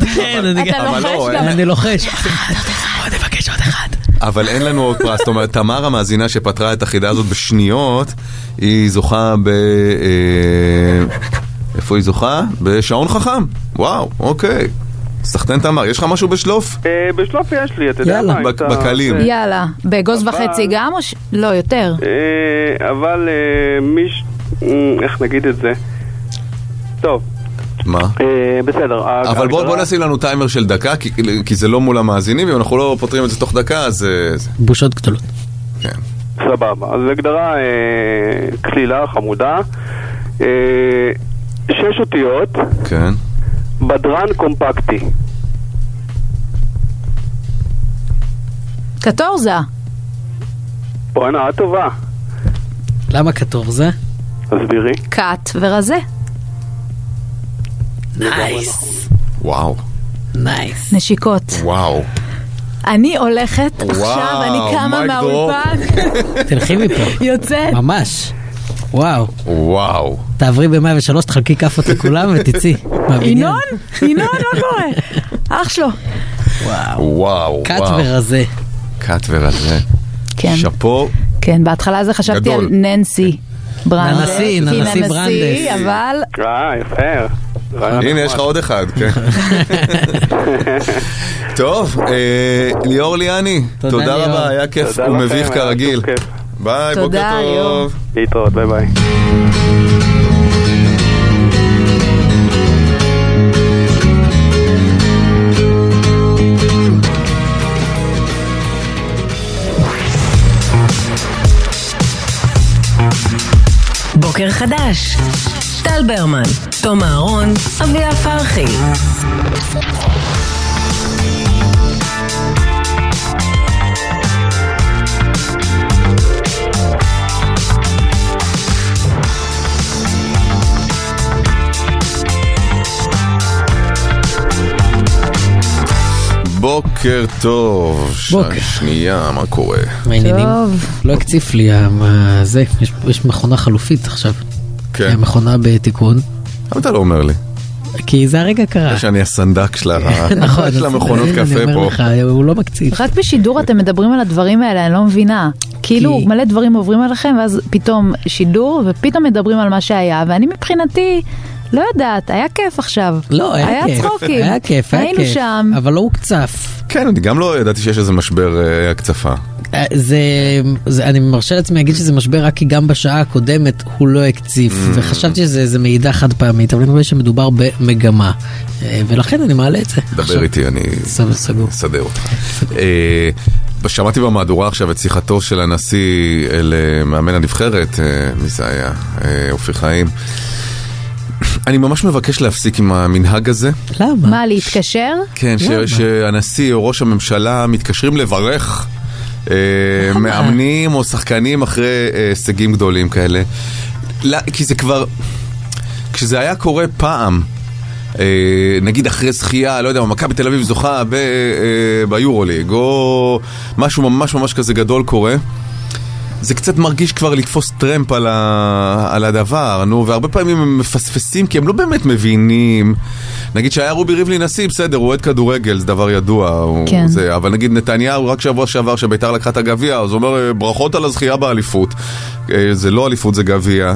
אני לוחש. עוד נבקש עוד אחד. אבל אין לנו עוד פרס. זאת אומרת, תמר המאזינה שפתרה את החידה הזאת בשניות, היא זוכה איפה היא זוכה? בשעון חכם. וואו, אוקיי. סחטן תמר, יש לך משהו בשלוף? בשלוף יש לי, אתה יודע מה? בקלים. יאללה, באגוז וחצי גם או לא, יותר? אבל איך נגיד את זה? טוב. מה? בסדר. אבל בוא נשים לנו טיימר של דקה, כי זה לא מול המאזינים, ואם אנחנו לא פותרים את זה תוך דקה, אז... בושות גדולות. כן. סבבה. אז הגדרה כלילה, חמודה. 6 אותיות. כן. בדרן קומפקטי. קטורזה. בואנה, טובה. למה קטורזה? תסבירי. קט ורזה. נייס. וואו. נייס. נשיקות. וואו. אני הולכת עכשיו, אני קמה מהאולפן. תלכי מפה. יוצאת. ממש. וואו. וואו. תעברי ב-103, תחלקי כפות לכולם ותצאי. ינון? ינון, מה קורה? אח שלו. וואו. קט ורזה. קט ורזה. כן. שפו. כן, בהתחלה זה חשבתי על ננסי ברנדס. ננסי ברנדס. אבל... יפה. הנה, יש לך עוד אחד, כן. טוב, ליאור ליאני, תודה רבה, היה כיף ומביך כרגיל. ביי, בוקר טוב. להתראות, ביי ביי. בוקר חדש. טל ברמן, תום אהרון, אביה פרחי. בוקר טוב. בוקר. שנייה, מה קורה? העניינים? לא הקציף לי זה, יש מכונה חלופית עכשיו. כן. מכונה בתיקון. אבל אתה לא אומר לי. כי זה הרגע קרה. שאני הסנדק של המכונות קפה פה. אני אומר לך, הוא לא מקציף. רק בשידור אתם מדברים על הדברים האלה, אני לא מבינה. כאילו מלא דברים עוברים עליכם, ואז פתאום שידור, ופתאום מדברים על מה שהיה, ואני מבחינתי... לא יודעת, היה כיף עכשיו. לא, היה כיף. צחוקים. היה כיף, היינו שם. אבל לא הוקצף. כן, אני גם לא ידעתי שיש איזה משבר הקצפה. אני מרשה לעצמי להגיד שזה משבר רק כי גם בשעה הקודמת הוא לא הקציף, וחשבתי שזה מידע חד פעמית, אבל אני רואה שמדובר במגמה, ולכן אני מעלה את זה. דבר איתי, אני אסדר אותך. שמעתי במהדורה עכשיו את שיחתו של הנשיא אל מאמן הנבחרת, מי זה היה? אופי חיים. אני ממש מבקש להפסיק עם המנהג הזה. למה? מה, להתקשר? כן, שהנשיא או ראש הממשלה מתקשרים לברך מאמנים או שחקנים אחרי הישגים גדולים כאלה. כי זה כבר, כשזה היה קורה פעם, נגיד אחרי זכייה, לא יודע, מכבי תל אביב זוכה ביורוליג, או משהו ממש ממש כזה גדול קורה, זה קצת מרגיש כבר לתפוס טרמפ על הדבר, נו, והרבה פעמים הם מפספסים כי הם לא באמת מבינים. נגיד שהיה רובי ריבלין נשיא, בסדר, הוא אוהד כדורגל, זה דבר ידוע, כן. אבל נגיד נתניהו רק שבוע שעבר שביתר לקחה את הגביע, אז הוא אומר ברכות על הזכייה באליפות. זה לא אליפות, זה גביע.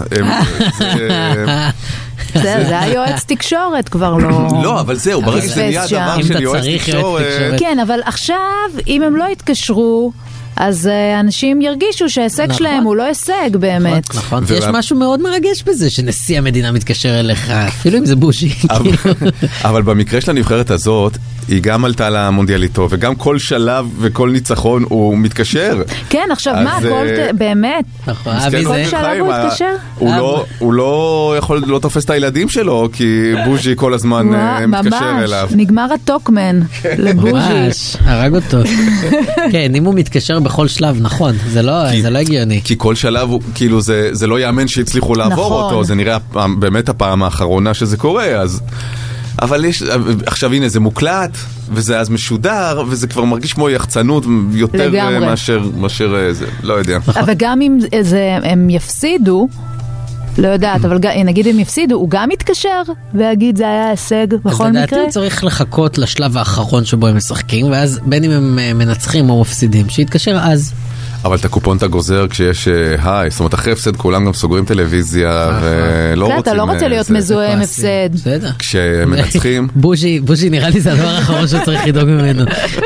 זה היועץ תקשורת כבר לא... לא, אבל זהו, ברגע שזה נהיה דבר של יועץ תקשורת. כן, אבל עכשיו, אם הם לא יתקשרו, אז אנשים ירגישו שההישג שלהם הוא לא הישג באמת. נכון, יש משהו מאוד מרגש בזה שנשיא המדינה מתקשר אליך, אפילו אם זה בוז'י. אבל במקרה של הנבחרת הזאת, היא גם עלתה למונדיאליטו, וגם כל שלב וכל ניצחון הוא מתקשר. כן, עכשיו מה, באמת? כל שלב הוא מתקשר? הוא לא יכול, לא תופס את הילדים שלו, כי בוז'י כל הזמן מתקשר אליו. ממש, נגמר הטוקמן לבוז'י. ממש, הרג אותו. כן, אם הוא מתקשר בכל שלב, נכון, זה לא הגיוני. כי כל שלב, כאילו, זה לא יאמן שהצליחו לעבור אותו, זה נראה באמת הפעם האחרונה שזה קורה, אז... אבל עכשיו הנה זה מוקלט, וזה אז משודר, וזה כבר מרגיש כמו יחצנות יותר מאשר זה, לא יודע. אבל גם אם הם יפסידו, לא יודעת, אבל נגיד אם יפסידו, הוא גם יתקשר ויגיד זה היה הישג בכל מקרה. אז לדעתי הוא צריך לחכות לשלב האחרון שבו הם משחקים, ואז בין אם הם מנצחים או מפסידים, שיתקשר אז. אבל את הקופון אתה גוזר כשיש היי, זאת אומרת אחרי הפסד כולם גם סוגרים טלוויזיה ולא רוצים... אתה לא רוצה להיות מזוהה עם הפסד. כשמנצחים... בוז'י נראה לי זה הדבר האחרון שצריך לדאוג ממנו.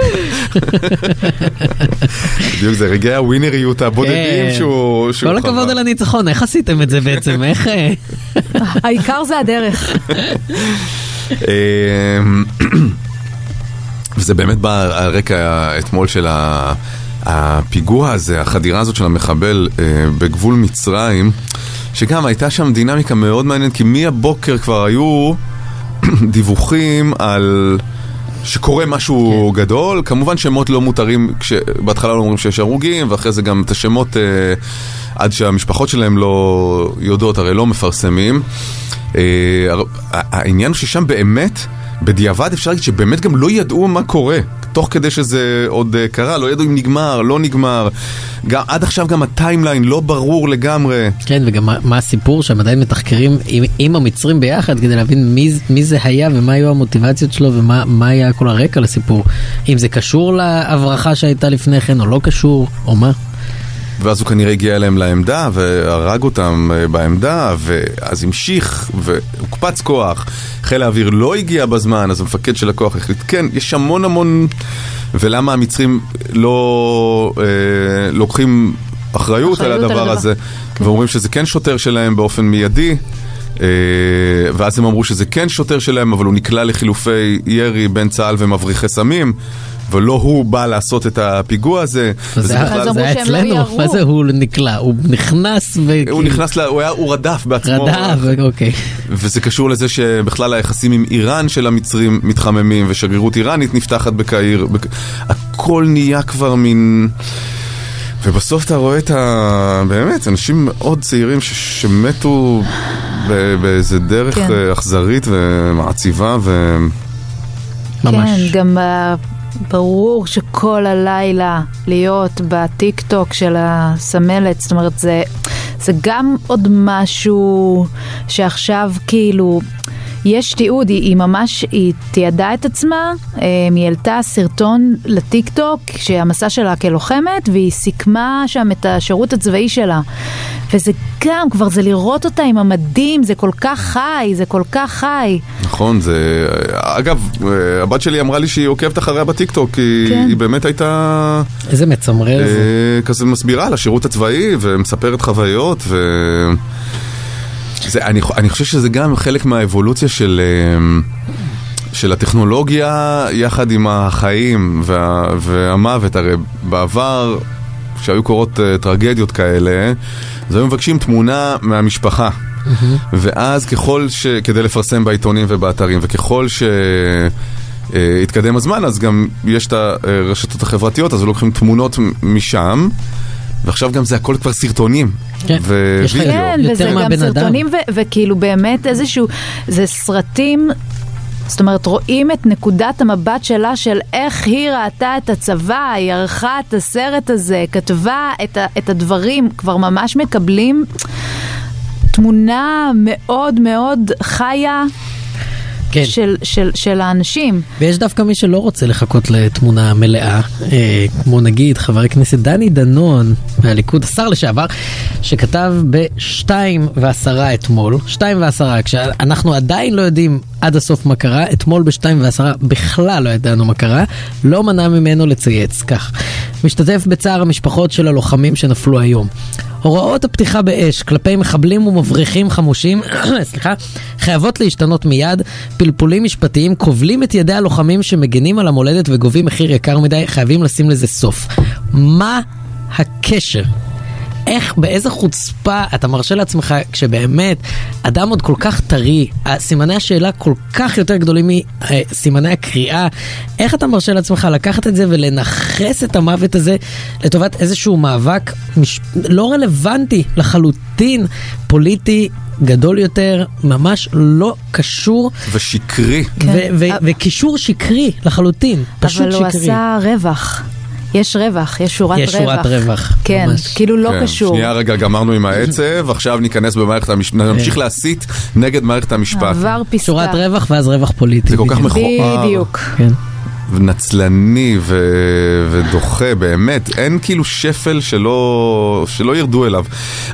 בדיוק זה רגעי הווינריות הבודדים שהוא... כל הכבוד על הניצחון, איך עשיתם את זה בעצם? איך... העיקר זה הדרך. וזה באמת בא על רקע אתמול של הפיגוע הזה, החדירה הזאת של המחבל בגבול מצרים, שגם הייתה שם דינמיקה מאוד מעניינת, כי מהבוקר כבר היו דיווחים על שקורה משהו גדול, כמובן שמות לא מותרים, בהתחלה לא אומרים שיש הרוגים, ואחרי זה גם את השמות עד שהמשפחות שלהם לא יודעות, הרי לא מפרסמים. העניין הוא ששם באמת, בדיעבד אפשר להגיד שבאמת גם לא ידעו מה קורה, תוך כדי שזה עוד קרה, לא ידעו אם נגמר, לא נגמר. עד עכשיו גם הטיימליין לא ברור לגמרי. כן, וגם מה הסיפור שהם עדיין מתחקרים עם המצרים ביחד, כדי להבין מי זה היה ומה היו המוטיבציות שלו ומה היה כל הרקע לסיפור. אם זה קשור להברחה שהייתה לפני כן או לא קשור, או מה. ואז הוא כנראה הגיע אליהם לעמדה והרג אותם בעמדה, ואז המשיך והוקפץ כוח. חיל האוויר לא הגיע בזמן, אז המפקד של הכוח החליט, כן, יש המון, ולמה המצרים לא לוקחים אחריות על הדבר הזה, ואומרים שזה כן שוטר שלהם באופן מיידי, ואז הם אמרו שזה כן שוטר שלהם, אבל הוא נקלע לחילופי ירי בין צה"ל ומבריחי סמים, ולא הוא בא לעשות את הפיגוע הזה. זה היה אצלנו, מה זה הוא נקלע? הוא נכנס הוא רדף בעצמו. אוקיי. וזה קשור לזה שבכלל היחסים עם איראן של המצרים מתחממים, ושגרירות איראנית נפתחת בקהיר. הכל נהיה כבר מין... ובסוף אתה רואה את באמת, אנשים מאוד צעירים שמתו באיזה דרך אכזרית ומעציבה ממש. כן, גם ברור שכל הלילה להיות בטיק טוק של הסמלת, זאת אומרת זה גם עוד משהו שעכשיו כאילו יש תיעוד, היא ממש, היא תיעדה את עצמה, היא העלתה סרטון לטיק טוק שהמסע שלה כלוחמת, והיא סיכמה שם את השירות הצבאי שלה, וזה גם כבר, זה לראות אותה עם המדים, זה כל כך חי, זה כל כך חי. נכון, זה, אגב, הבת שלי אמרה לי שהיא עוקבת אחריה בטיק טוק, כי כן. היא באמת הייתה... איזה מצמרר זה. כזה מסבירה על השירות הצבאי, ומספרת חוויות, אני חושב שזה גם חלק מהאבולוציה של הטכנולוגיה יחד עם החיים והמוות. הרי בעבר, כשהיו קורות טרגדיות כאלה, אז היו מבקשים תמונה מהמשפחה. ואז כדי לפרסם בעיתונים ובאתרים, וככל שהתקדם הזמן, אז גם יש את הרשתות החברתיות, אז לוקחים תמונות משם, ועכשיו גם זה הכל כבר סרטונים ווידאו. כן, וזה גם סרטונים וכאילו באמת איזשהו, זה סרטים, זאת אומרת רואים את נקודת המבט שלה של איך היא ראתה את הצבא, היא ערכה את הסרט הזה, כתבה את הדברים, כבר ממש מקבלים תמונה מאוד מאוד חיה כן. של האנשים. ויש דווקא מי שלא רוצה לחכות לתמונה מלאה, כמו נגיד חבר הכנסת דני דנון מהליכוד, השר לשעבר, שכתב ב-2:10 אתמול, 2:10, כשאנחנו עדיין לא יודעים עד הסוף מה קרה, אתמול ב-2:10 בכלל לא ידענו מה קרה, לא מנע ממנו לצייץ, כך. משתתף בצער המשפחות של הלוחמים שנפלו היום. הוראות הפתיחה באש כלפי מחבלים ומבריחים חמושים חייבות להשתנות מיד. פלפולים משפטיים כובלים את ידי הלוחמים שמגנים על המולדת וגובים מחיר יקר מדי, חייבים לשים לזה סוף. מה הקשר? איך, באיזה חוצפה אתה מרשה לעצמך, כשבאמת אדם עוד כל כך טרי, סימני השאלה כל כך יותר גדולים מסימני הקריאה, איך אתה מרשה לעצמך לקחת את זה ולנחס את המוות הזה לטובת איזשהו מאבק לא רלוונטי לחלוטין, פוליטי גדול יותר, ממש לא קשור ושקרי וקישור שקרי לחלוטין, פשוט שקרי. אבל הוא עשה רווח, יש רווח, יש שורת רווח. יש שורת רווח. כן, כאילו לא קשור. שנייה רגע, גמרנו עם העצב, עכשיו ניכנס במערכת המשפט, נמשיך להסית נגד מערכת המשפט. עבר פסקה. שורת רווח ואז רווח פוליטי. זה כל כך מכוער. בדיוק. ונצלני ודוחה, באמת, אין כאילו שפל שלא ירדו אליו.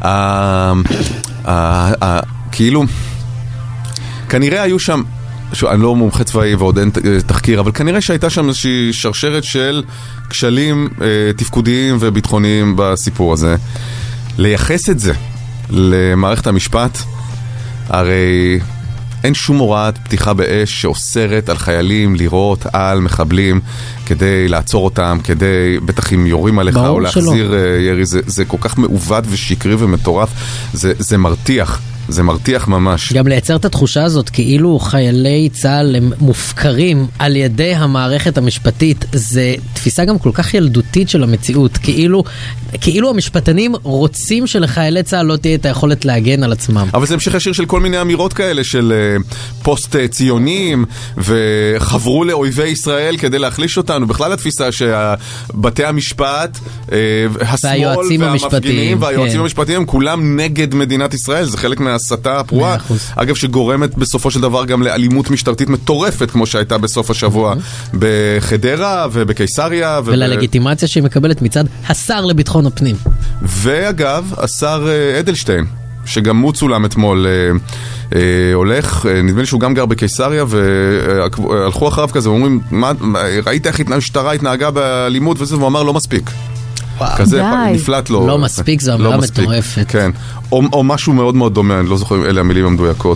כאילו, כנראה היו שם, אני לא מומחה צבאי ועוד אין תחקיר, אבל כנראה שהייתה שם איזושהי שרשרת של כשלים תפקודיים וביטחוניים בסיפור הזה. לייחס את זה למערכת המשפט, הרי אין שום הוראת פתיחה באש שאוסרת על חיילים לירות על מחבלים כדי לעצור אותם, כדי, בטח אם יורים עליך או להחזיר ירי, זה כל כך מעוות ושקרי ומטורף, זה מרתיח. זה מרתיח ממש. גם לייצר את התחושה הזאת, כאילו חיילי צה"ל הם מופקרים על ידי המערכת המשפטית, זה תפיסה גם כל כך ילדותית של המציאות, כאילו המשפטנים רוצים שלחיילי צה"ל לא תהיה את היכולת להגן על עצמם. אבל זה המשך ישיר של כל מיני אמירות כאלה, של פוסט ציונים, וחברו לאויבי ישראל כדי להחליש אותנו. בכלל התפיסה שבתי המשפט, השמאל והמפגינים והיועצים המשפטיים, כולם נגד מדינת ישראל, זה חלק הסתה הפרועה, אגב שגורמת בסופו של דבר גם לאלימות משטרתית מטורפת, כמו שהייתה בסוף השבוע בחדרה ובקיסריה. וללגיטימציה שהיא מקבלת מצד השר לביטחון הפנים. ואגב, השר אדלשטיין, שגם הוא צולם אתמול, הולך, נדמה לי שהוא גם גר בקיסריה, והלכו אחריו כזה, ואומרים, ראית איך המשטרה התנהגה באלימות וזה, והוא אמר, לא מספיק. כזה נפלט לו. לא מספיק, זו אמירה מטורפת. כן. או משהו מאוד מאוד דומה, אני לא זוכר אם אלה המילים המדויקות.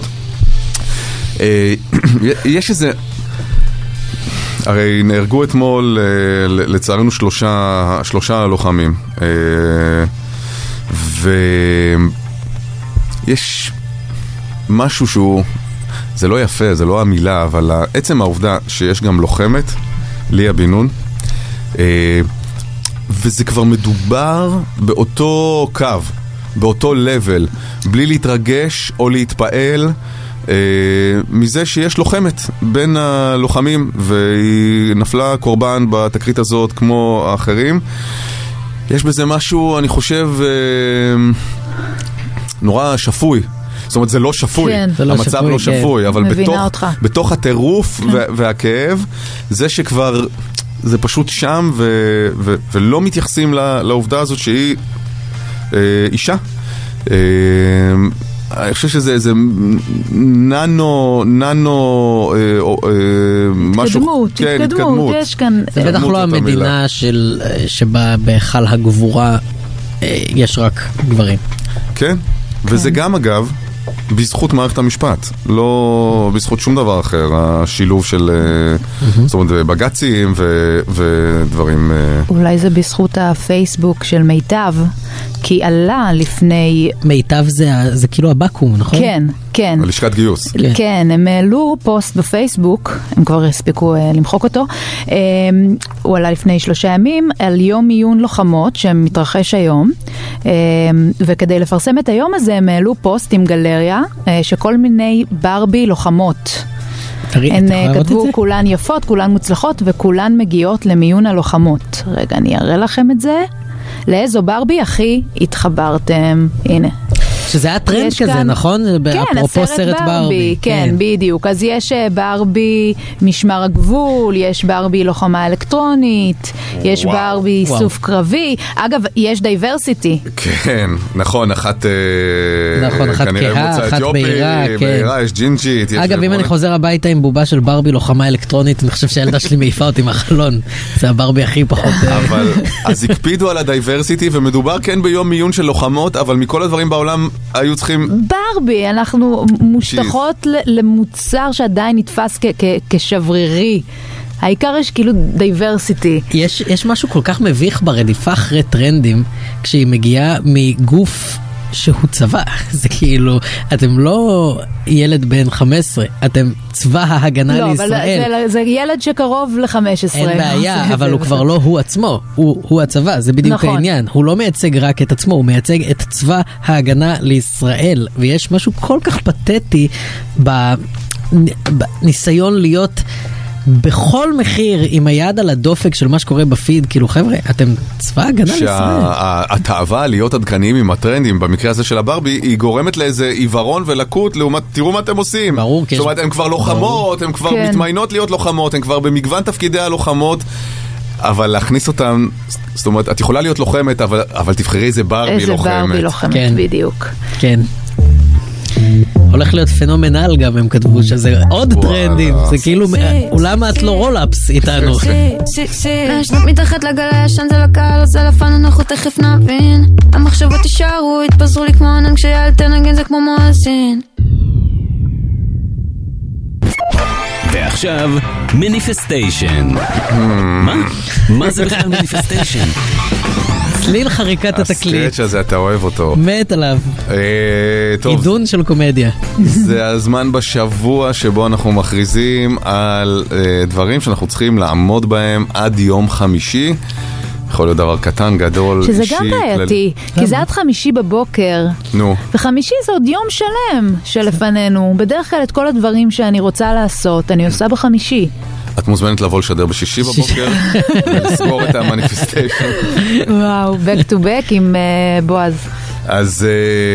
יש איזה, הרי נהרגו אתמול לצערנו שלושה לוחמים, ויש משהו שהוא, זה לא יפה, זה לא המילה, אבל עצם העובדה שיש גם לוחמת, ליה בן נון, וזה כבר מדובר באותו קו, באותו לבל, בלי להתרגש או להתפעל מזה שיש לוחמת בין הלוחמים, והיא נפלה קורבן בתקרית הזאת כמו האחרים. יש בזה משהו, אני חושב, נורא שפוי. זאת אומרת, זה לא שפוי, כן, המצב לא שפוי, אבל בתוך הטירוף והכאב, זה שכבר זה פשוט שם, ולא מתייחסים לעובדה הזאת שהיא אישה. אני חושב שזה איזה ננו משהו, התקדמות, יש כאן. זה בטח לא המדינה שבה בהיכל הגבורה יש רק גברים. כן, וזה גם אגב בזכות מערכת המשפט, לא בזכות שום דבר אחר, השילוב של זאת אומרת, בגצים ודברים. אולי זה בזכות הפייסבוק של מיטב, כי עלה לפני... מיטב זה כאילו הבקום, נכון? כן, כן. לשכת גיוס. כן, הם העלו פוסט בפייסבוק, הם כבר הספיקו למחוק אותו, הוא עלה לפני 3 ימים, על יום עיון לוחמות שמתרחש היום, וכדי לפרסם את היום הזה הם העלו פוסט עם גלריה, שכל מיני ברבי לוחמות. הן כתבו כולן יפות, כולן מוצלחות, וכולן מגיעות למיון הלוחמות. רגע, אני אראה לכם את זה. לאיזו ברבי הכי התחברתם? הנה. שזה היה טרנד כזה, נכון? כן, אפרופו סרט ברבי. כן, בדיוק. אז יש ברבי משמר הגבול, יש ברבי לוחמה אלקטרונית, יש ברבי איסוף קרבי. אגב, יש דייברסיטי. כן, נכון, אחת כהה, אחת בהירה, יש ג'ינג'ית. אגב, אם אני חוזר הביתה עם בובה של ברבי לוחמה אלקטרונית, אני חושב שהילדה שלי מעיפה אותי מהחלון. זה הברבי הכי פחות... אבל, אז הקפידו על הדייברסיטי, ומדובר כן ביום מיון של לוחמות, אבל מכל הדברים בעולם היו צריכים... ברבי, אנחנו מושטחות למוצר שעדיין נתפס כשברירי. העיקר יש כאילו דייברסיטי. יש משהו כל כך מביך ברדיפה אחרי טרנדים, כשהיא מגיעה מגוף שהוא צבא. זה כאילו, אתם לא ילד בן 15, אתם צבא ההגנה לישראל. לא, אבל זה ילד שקרוב ל-15. אין בעיה, אבל הוא כבר לא הוא עצמו, הוא הצבא, זה בדיוק העניין. הוא לא מייצג רק את עצמו, הוא מייצג את צבא ההגנה לישראל, ויש משהו כל כך פתטי בניסיון להיות בכל מחיר, עם היד על הדופק של מה שקורה בפיד, כאילו חבר'ה, אתם צבא הגנה לישראל. שהתאווה להיות עדכניים עם הטרנדים, במקרה הזה של הברבי, היא גורמת לאיזה עיוורון ולקות, לעומת, תראו מה אתם עושים. ברור, זאת אומרת, הן כבר לוחמות, הן כבר מתמיינות להיות לוחמות, הן כבר במגוון תפקידי הלוחמות, אבל להכניס אותן, זאת אומרת, את יכולה להיות לוחמת, אבל תבחרי איזה ברבי לוחמת. איזה ברבי לוחמת, בדיוק. כן. הולך להיות פנומנל גם, הם כתבו שזה עוד טרנדים, זה כאילו, אולם את לא רולאפס איתנו. שנות מתחת לגל הישן זה לקהל, עושה לפן אנחנו תכף נבין, המחשבות תישארו, התפזרו לי כמו ענן, כשיעל תנגן זה כמו מואזין. ועכשיו, מניפסטיישן. מה זה בכלל מניפסטיישן? צליל חריקת התקליט. הסטרץ' הזה, אתה אוהב אותו. מת עליו. עידון של קומדיה. זה הזמן בשבוע שבו אנחנו מכריזים על דברים שאנחנו צריכים לעמוד בהם עד יום חמישי. יכול להיות דבר קטן, גדול, שזה גם בעייתי, כי זה עד חמישי בבוקר. נו. וחמישי זה עוד יום שלם שלפנינו. בדרך כלל את כל הדברים שאני רוצה לעשות, אני עושה בחמישי. את מוזמנת לבוא לשדר בשישי בבוקר ולסגור את המניפסטיישן. וואו, back to back עם בועז. אז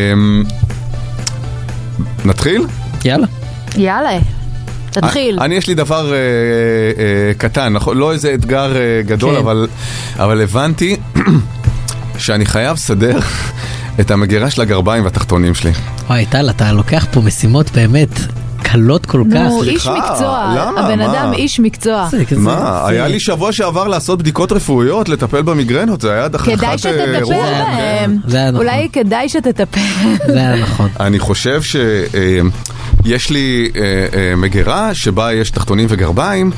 נתחיל? יאללה. יאללה, תתחיל. אני יש לי דבר קטן, לא איזה אתגר גדול, אבל הבנתי שאני חייב סדר את המגירה של הגרביים והתחתונים שלי. וואי, טל, אתה לוקח פה משימות באמת קלות כל כך. נו, איש מקצוע. למה? הבן אדם איש מקצוע. מה? היה לי שבוע שעבר לעשות בדיקות רפואיות, לטפל במגרנות, זה היה דחת כדאי שתטפל בהם. אולי כדאי שתטפל. זה היה נכון. אני חושב שיש לי מגירה שבה יש תחתונים וגרביים,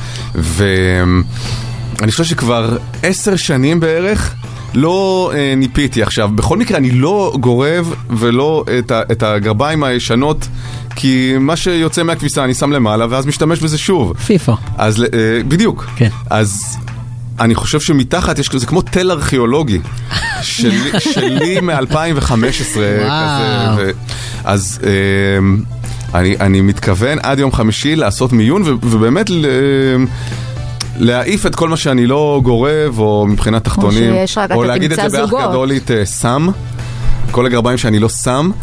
ואני חושב שכבר 10 שנים בערך לא ניפיתי. עכשיו, בכל מקרה אני לא גורב ולא את הגרביים הישנות, כי מה שיוצא מהכביסה אני שם למעלה ואז משתמש בזה שוב. פיפו. אז בדיוק. כן. אז אני חושב שמתחת יש כזה כמו תל ארכיאולוגי שלי מ-2015 כזה. אז אני מתכוון עד יום חמישי לעשות מיון ובאמת להעיף את כל מה שאני לא גורב או מבחינת תחתונים, או להגיד את זה באח גדולית סם, כל הגרביים שאני לא שם.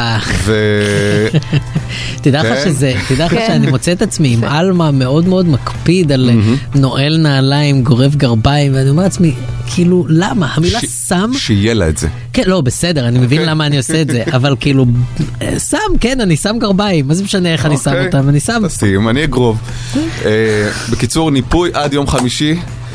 תדע לך שאני מוצא את עצמי עם אלמה מאוד מאוד מקפיד על נועל נעליים, גורב גרביים, ואני אומר לעצמי, כאילו, למה? המילה סם... שיהיה לה את זה. כן, לא, בסדר, אני מבין למה אני עושה את זה, אבל כאילו, סם, כן, אני שם גרביים, מה זה משנה איך אני שם אותם? אני שם. תשים, אני אגרוב. בקיצור, ניפוי עד יום חמישי.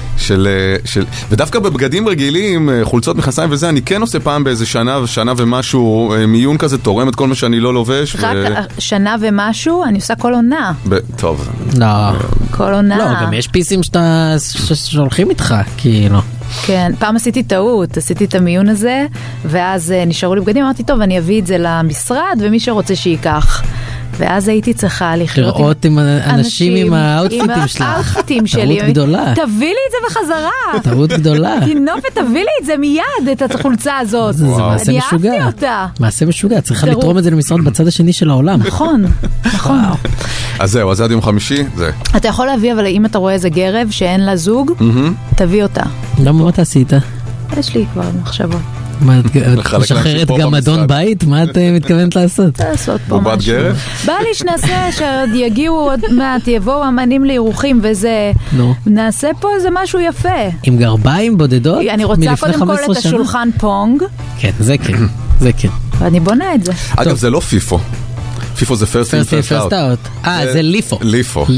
ודווקא בבגדים רגילים, חולצות מכנסיים וזה, אני כן עושה פעם באיזה שנה ומשהו מיון כזה, תורם את כל מה שאני לא לובש. רק שנה ומשהו, אני עושה כל עונה. טוב. לא. כל עונה. לא, גם יש פיסים שהולכים איתך, כאילו. כן, פעם עשיתי טעות, עשיתי את המיון הזה, ואז נשארו לי בגדים, אמרתי, טוב, אני אביא את זה למשרד, ומי שרוצה שיקח. ואז הייתי צריכה לראות עם אנשים עם האוטפיטים שלך. עם האוטפיטים שלי. טעות גדולה. תביא לי את זה בחזרה. טעות גדולה. תינופת, תביא לי את זה מיד, את החולצה הזאת. זה מעשה משוגע. אני אהבתי אותה. מעשה משוגע, צריכה לתרום את זה למשרד בצד השני של העולם. נכון, נכון. אז זהו, אז עד יום חמישי, זה. אתה יכול להביא, אבל אם אתה רואה איזה גרב שאין לה זוג, תביא אותה. למה, מה תעשי איתה? יש לי כבר מחשבות. מה, את משחררת גם אדון בית? מה את מתכוונת לעשות? לעשות פה משהו. בא לי שנעשה, שיגיעו עוד מעט, יבואו אמנים לירוחים וזה, נעשה פה איזה משהו יפה. עם גרביים בודדות? אני רוצה קודם כל את השולחן פונג. כן, זה כן, זה כן. ואני בונה את זה. אגב, זה לא פיפו. פיפו זה first in first out. זה ליפו. ליפו.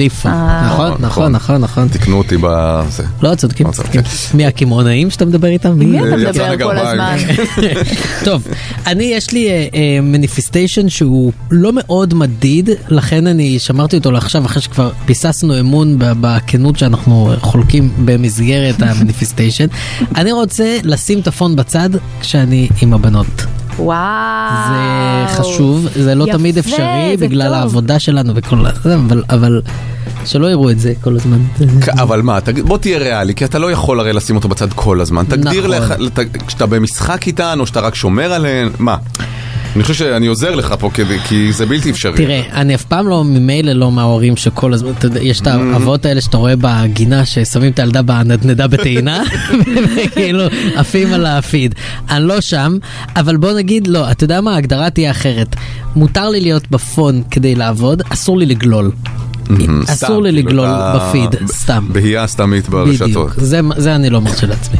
נכון. תקנו אותי בזה. לא, צודקים. מי הכימונאים שאתה מדבר איתם? מי אתה מדבר כל הזמן? טוב, יש לי מניפיסטיישן שהוא לא מאוד מדיד, לכן אני שמרתי אותו לעכשיו, אחרי שכבר ביססנו אמון בכנות שאנחנו חולקים במסגרת המניפיסטיישן. אני רוצה לשים את הפון בצד כשאני עם הבנות. וואו. זה חשוב, זה לא תמיד אפשרי בגלל העבודה שלנו וכל זה, אבל שלא יראו את זה כל הזמן. אבל מה, בוא תהיה ריאלי, כי אתה לא יכול הרי לשים אותו בצד כל הזמן. תגדיר לך, כשאתה במשחק איתן, או שאתה רק שומר עליהן, מה? אני חושב שאני עוזר לך פה כי זה בלתי אפשרי. תראה, אני אף פעם לא ממילא לא מההורים שכל הזמן, יש את האבות האלה שאתה רואה בגינה ששמים את הילדה בנדנדה בטעינה וכאילו עפים על הפיד. אני לא שם, אבל בוא נגיד לא, אתה יודע מה, ההגדרה תהיה אחרת. מותר לי להיות בפון כדי לעבוד, אסור לי לגלול. אסור לי לגלול בפיד, סתם. בהייה סתמית ברשתות. בדיוק, זה אני לא מרשה לעצמי.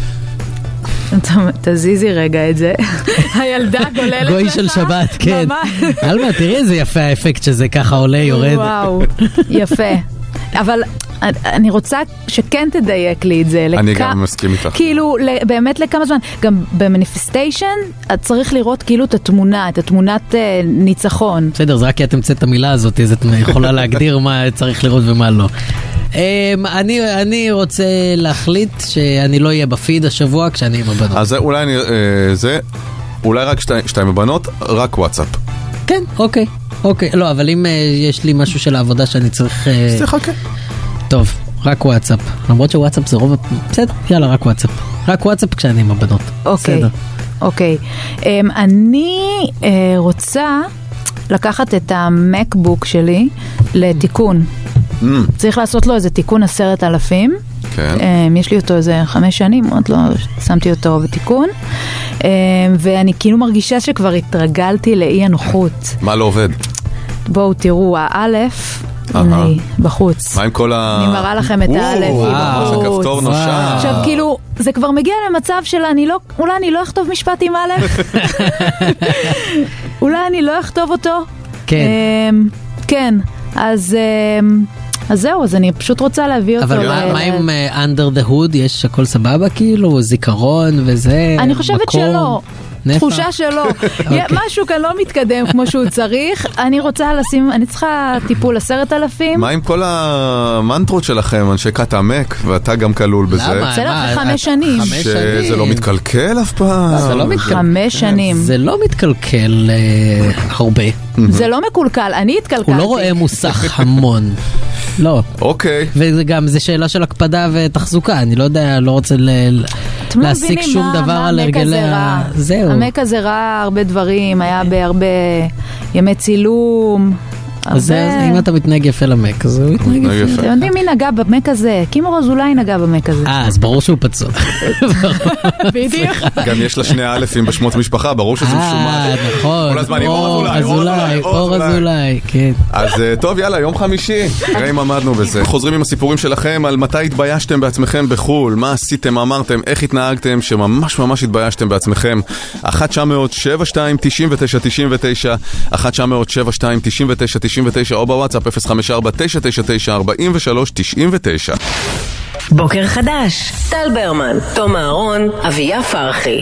תזיזי רגע את זה. הילדה גוללת לך. גוי של שבת, כן. אלמה, תראי איזה יפה האפקט שזה ככה עולה, יורד. וואו, יפה. אבל אני רוצה שכן תדייק לי את זה. אני גם מסכים איתך. כאילו, באמת לכמה זמן. גם במניפיסטיישן, את צריך לראות כאילו את התמונה, את התמונת ניצחון. בסדר, זה רק כי את המצאת את המילה הזאת, אז את יכולה להגדיר מה צריך לראות ומה לא. אני רוצה להחליט שאני לא אהיה בפיד השבוע כשאני עם הבנות. אז אולי רק שתיים הבנות, רק וואטסאפ. כן, אוקיי. לא, אבל אם יש לי משהו של העבודה שאני צריך... סליחה, כן. טוב, רק וואטסאפ. למרות שוואטסאפ זה רוב... בסדר, יאללה, רק וואטסאפ. רק וואטסאפ כשאני עם הבנות. אוקיי. אני רוצה לקחת את המקבוק שלי לתיקון. צריך לעשות לו איזה תיקון 10,000. כן. יש לי אותו איזה 5 שנים, עוד לא שמתי אותו בתיקון. ואני כאילו מרגישה שכבר התרגלתי לאי הנוחות. מה לא עובד? בואו תראו, האלף, הנה, בחוץ. מה עם כל אני מראה לכם את האלף, זה כפתור נושע. עכשיו כאילו, זה כבר מגיע למצב של אולי אני לא אכתוב משפט עם אלף. אולי אני לא אכתוב אותו. כן. כן, אז זהו, אז אני פשוט רוצה להביא אותו. אבל מה עם Under the Hood? יש הכל סבבה כאילו? זיכרון וזה? אני חושבת שלא. תחושה שלו. משהו כאן לא מתקדם כמו שהוא צריך. אני צריכה טיפול 10,000. מה עם כל המנטרות שלכם, אנשי קאט עמק, ואתה גם כלול בזה? למה? זה לך 5 שנים. שזה לא מתקלקל אף פעם. זה לא מתקלקל. 5 שנים. זה לא מתקלקל הרבה. זה לא מקולקל, אני התקלקלתי. הוא לא רואה מוסך המון. לא. אוקיי. וגם זה שאלה של הקפדה ותחזוקה, אני לא יודע, לא רוצה להסיק שום דבר על הרגלי. זהו. המק הזה ראה הרבה דברים, היה בהרבה ימי צילום. אז אם אתה מתנהג יפה למק, אז הוא מתנהג יפה. אתם יודעים מי נגע במק הזה? קימו רזולאי נגע במק הזה. אז ברור שהוא פצוע. בדיוק. גם יש לה 2 אלפים בשמות משפחה, ברור שזה משומע. נכון. כל הזמן, אור אזולאי, כן. אז טוב, יאללה, יום חמישי. נראה אם עמדנו בזה. חוזרים עם הסיפורים שלכם על מתי התביישתם בעצמכם בחול, מה עשיתם, אמרתם, איך התנהגתם, שממש ממש התביישתם בעצמכם. 1-900-72-99-99 1-900-72-99-99 או בוואטסאפ 054-999-4399. בוקר חדש, טל ברמן, תום אהרון, אביה פרחי.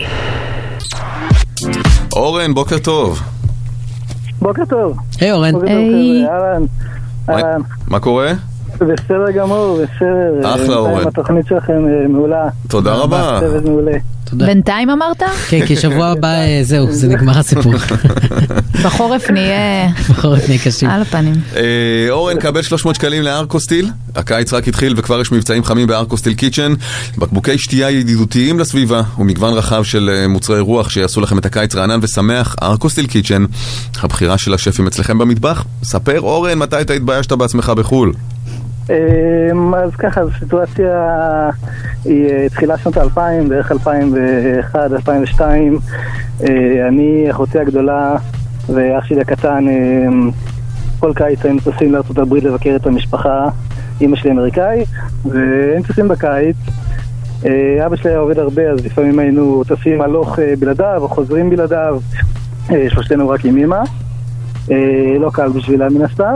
אורן, בוקר טוב. בוקר טוב. היי אורן. היי. מה קורה? בסדר גמור, בסדר. אחלה אורן. התוכנית שלכם מעולה. תודה רבה. צוות מעולה. בינתיים אמרת? כן, כי שבוע הבא זהו, זה נגמר הסיפור. בחורף נהיה קשים. על הפנים. אורן, קבל 300 שקלים לארקוסטיל. הקיץ רק התחיל וכבר יש מבצעים חמים בארקוסטיל קיצ'ן. בקבוקי שתייה ידידותיים לסביבה ומגוון רחב של מוצרי רוח שיעשו לכם את הקיץ רענן ושמח. ארקוסטיל קיצ'ן, הבחירה של השפים אצלכם במטבח. ספר אורן, מתי אתה התביישת בעצמך בחול? אז ככה, הסיטואציה היא תחילה שנות 2000, בערך 2001, 2002. אני, אחותי הגדולה ואח שלי הקטן, כל קיץ היינו טסים לארצות הברית לבקר את המשפחה. אמא שלי אמריקאית, והיינו טסים בקיץ. אבא שלי היה עובד הרבה, אז לפעמים היינו טסים הלוך בלעדיו או חוזרים בלעדיו. שלושתנו רק עם אמא. לא קל בשבילה מן הסתם.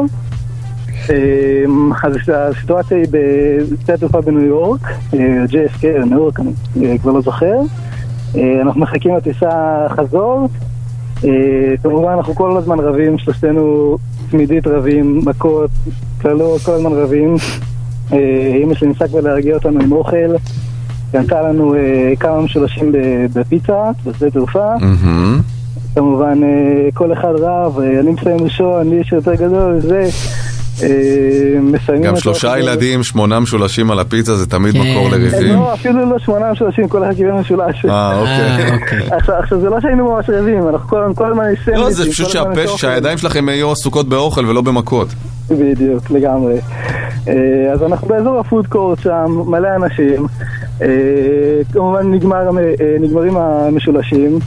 אז הסיטואציה היא בשדה התעופה בניו יורק, JFK, ניו יורק, אני כבר לא זוכר. אנחנו מחכים לטיסה חזור. כמובן אנחנו כל הזמן רבים, שלושתנו תמידית רבים, מכות, כללות, כל הזמן רבים. אמא שלי ניסה כבר להרגיע אותנו עם אוכל. קנתה לנו כמה משולשים בפיצה, בשדה תעופה. כמובן כל אחד רב, אני מסיים ראשון, לי יש יותר גדול, זה... גם 3 ילדים, 8 משולשים על הפיצה, זה תמיד מקור לריבים. לא, אפילו לא 8 משולשים, כל אחד קיבל משולש. אוקיי. עכשיו, זה לא שהיינו ממש רבים, אנחנו כל הזמן ניסים. לא, זה פשוט שהידיים שלכם יהיו עסוקות באוכל ולא במכות. בדיוק, לגמרי. אז אנחנו באזור הפוד קורט שם, מלא אנשים. כמובן נגמרים המשולשים,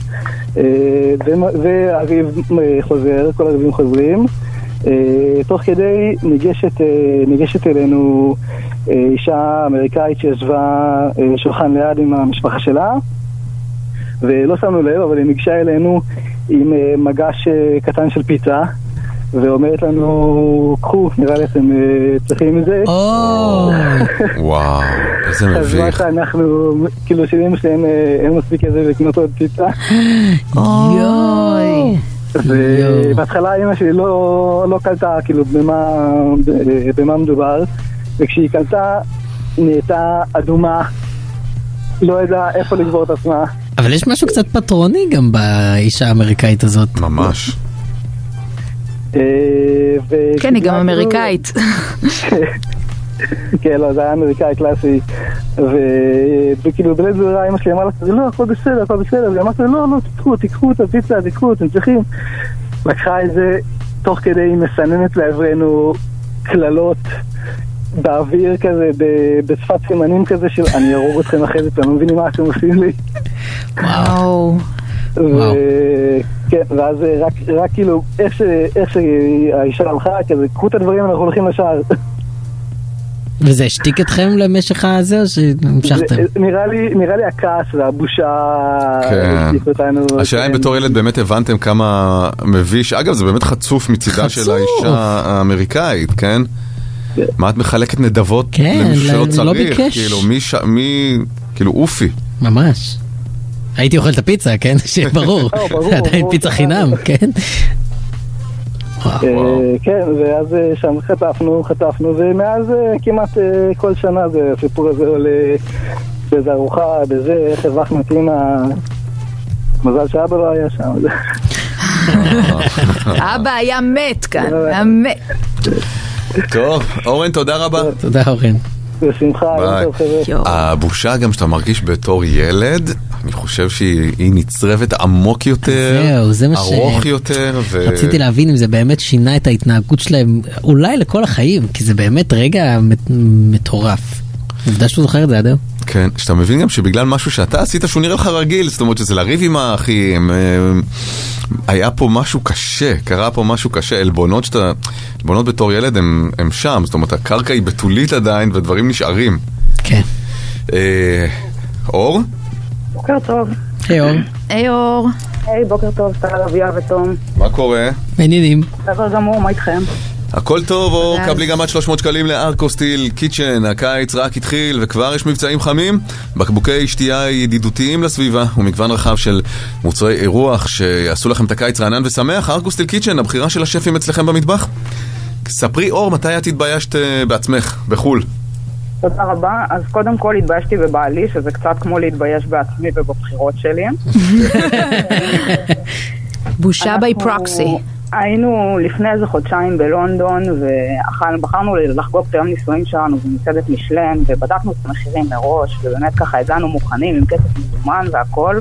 והריב חוזר, כל הריבים חוזרים. תוך כדי ניגשת אלינו אישה אמריקאית שישבה שולחן ליד עם המשפחה שלה, ולא שמנו לב, אבל היא ניגשה אלינו עם מגש קטן של פיצה, ואומרת לנו, קחו, נראה לי אתם צריכים את זה. וואו, איזה מביך. אז מה שאנחנו, כאילו שירים שלהם, אין מספיק איזה לקנות עוד פיצה. יואי. ובהתחלה אמא שלי לא קלטה כאילו במה מדובר, וכשהיא קלטה היא נהייתה אדומה, לא ידעה איפה לגבור את עצמה. אבל יש משהו קצת פטרוני גם באישה האמריקאית הזאת. ממש. כן, היא גם אמריקאית. כן, לא, זה היה אמריקאי קלאסי, וכאילו בלית ברירה אמא שלי אמרה לה, לא, הכל בסדר, ואמרתי, לא, תיקחו את הפיצה, תיקחו, אתם צריכים. לקחה את זה, תוך כדי היא מסננת לעברנו כללות באוויר כזה, בשפת סימנים כזה של אני ארוג אתכם אחרי זה, אתם לא מבינים מה אתם עושים לי. וואו. כן, ואז רק כאילו, איך שהאישה הלכה, כזה, קחו את הדברים, אנחנו הולכים לשער. וזה השתיק אתכם למשך הזה או שהמשכתם? נראה לי הכעס והבושה השתיק אותנו. השאלה אם בתור ילד באמת הבנתם כמה מביש, אגב זה באמת חצוף מצידה של האישה האמריקאית, כן? מה את מחלקת נדבות למישהו שלא צריך? כאילו אופי. ממש. הייתי אוכל את הפיצה, כן? שיהיה ברור. זה עדיין פיצה חינם, כן? כן, ואז שם חטפנו, ומאז כמעט כל שנה הסיפור הזה עולה באיזה ארוחה, בזה, איך הבחנו את אמא, מזל שאבא לא היה שם. אבא היה מת כאן, היה מת. טוב, אורן, תודה רבה. תודה אורן. בשמחה, הבושה גם שאתה מרגיש בתור ילד, אני חושב שהיא נצרבת עמוק יותר, ארוך יותר. רציתי להבין אם זה באמת שינה את ההתנהגות שלהם, אולי לכל החיים, כי זה באמת רגע מטורף. עובדה שאתה זוכר את זה עד היום. כן, שאתה מבין גם שבגלל משהו שאתה עשית שהוא נראה לך רגיל, זאת אומרת שזה לריב עם האחים, היה פה משהו קשה, קרה פה משהו קשה, עלבונות בתור ילד הם שם, זאת אומרת הקרקע היא בתולית עדיין ודברים נשארים. כן. אור? בוקר טוב. היי אור. היי אור. היי, בוקר טוב, סטלה, אביה ותום. מה קורה? מעניינים. בסדר גמור, מה איתכם? הכל טוב, אור, קבלי גם עד 300 שקלים לארקוסטיל קיצ'ן, הקיץ רק התחיל וכבר יש מבצעים חמים, בקבוקי שתייה ידידותיים לסביבה ומגוון רחב של מוצרי אירוח שיעשו לכם את הקיץ רענן ושמח. ארקוסטיל קיצ'ן, הבחירה של השפים אצלכם במטבח. ספרי אור, מתי את התביישת בעצמך בחול? תודה רבה. אז קודם כל התביישתי בבעלי, שזה קצת כמו להתבייש בעצמי ובבחירות שלי. בושה בי פרוקסי. היינו לפני איזה חודשיים בלונדון, ובחרנו לחגוג את היום נישואים שלנו במסעדת משלן, ובדקנו את המחירים מראש, ובאמת ככה הגענו מוכנים עם כסף מזומן והכל,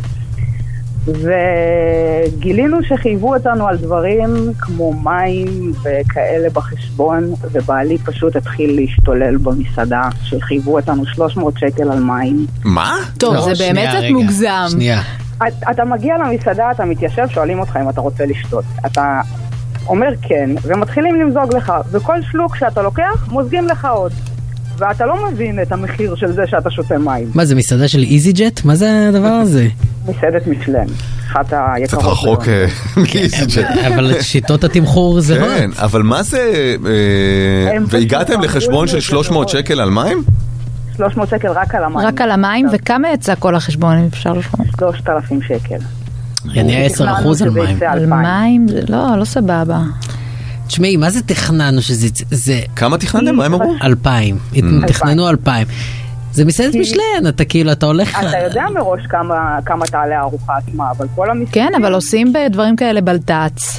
וגילינו שחייבו אותנו על דברים כמו מים וכאלה בחשבון, ובעלי פשוט התחיל להשתולל במסעדה, שחייבו אותנו 300 שקל על מים. מה? טוב, זה באמת את מוגזם. שנייה. אתה מגיע למסעדה, אתה מתיישב, שואלים אותך אם אתה רוצה לשתות. אתה אומר כן, ומתחילים למזוג לך, וכל שלוק שאתה לוקח, מוזגים לך עוד. ואתה לא מבין את המחיר של זה שאתה שותה מים. מה, זה מסעדה של איזי ג'ט? מה זה הדבר הזה? מסעדת משלן. אחת היקרות. קצת רחוק מאיזי ג'ט. אבל שיטות התמחור זה לא. כן, אבל מה זה... והגעתם לחשבון של 300 שקל על מים? 300 שקל רק על המים. רק על המים, וכמה יצא כל החשבון, אם אפשר לשמוע? 3,000 שקל. אני 10% על מים. על מים? לא סבבה. תשמעי, מה זה תכננו שזה... כמה תכננתם? מה הם אמרו? 2,000. תכננו 2,000. זה מסעדת משלן, אתה כאילו, אתה הולך... אתה יודע מראש כמה תעלה הארוחה עצמה, אבל כל המסעדים... כן, אבל עושים בדברים כאלה בלטץ.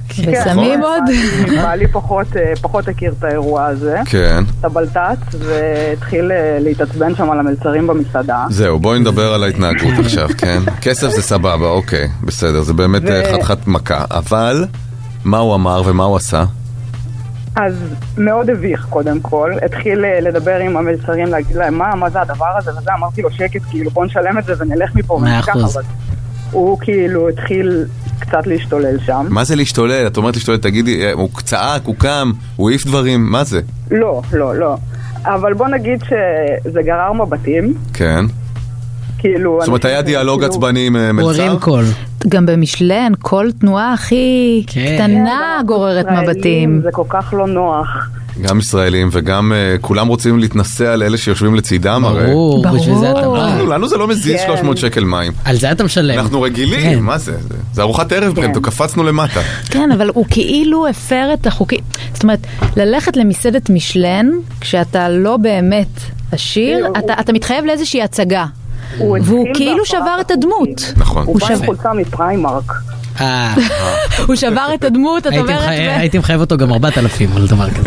ושמים עוד. בעלי פחות הכיר את האירוע הזה. כן. את הבלטת, והתחיל להתעצבן שם על המלצרים במסעדה. זהו, בואי נדבר על ההתנהגות עכשיו, כן? כסף זה סבבה, אוקיי, בסדר, זה באמת חתיכת מכה. אבל, מה הוא אמר ומה הוא עשה? אז מאוד הביך קודם כל, התחיל לדבר עם המלצרים, להגיד להם מה זה הדבר הזה וזה, אמרתי לו שקט, כאילו בוא נשלם את זה ונלך מפה ונשכח, אבל הוא כאילו התחיל קצת להשתולל שם. מה זה להשתולל? את אומרת להשתולל, תגידי, הוא צעק, הוא קם, הוא העיף דברים, מה זה? לא, אבל בוא נגיד שזה גרר מבטים. כן. כאילו... זאת אומרת, היה דיאלוג עצבני עם מלצר? הוא הרים קול. גם במשלן, כל תנועה הכי קטנה גוררת מבטים. זה כל כך לא נוח. גם ישראלים וגם כולם רוצים להתנסה על אלה שיושבים לצידם הרי. ברור, בשביל זה אתה בא. לנו זה לא מזיז 300 שקל מים. על זה אתה משלם. אנחנו רגילים, מה זה? זה ארוחת ערב, קפצנו למטה. כן, אבל הוא כאילו הפר את החוקים. זאת אומרת, ללכת למסעדת משלן, כשאתה לא באמת עשיר, אתה מתחייב לאיזושהי הצגה. והוא כאילו שבר את הדמות. נכון. הוא בא עם חולצה מפריימרק. הוא שבר את הדמות, את אומרת... הייתי מחייב אותו גם 4,000 על דבר כזה.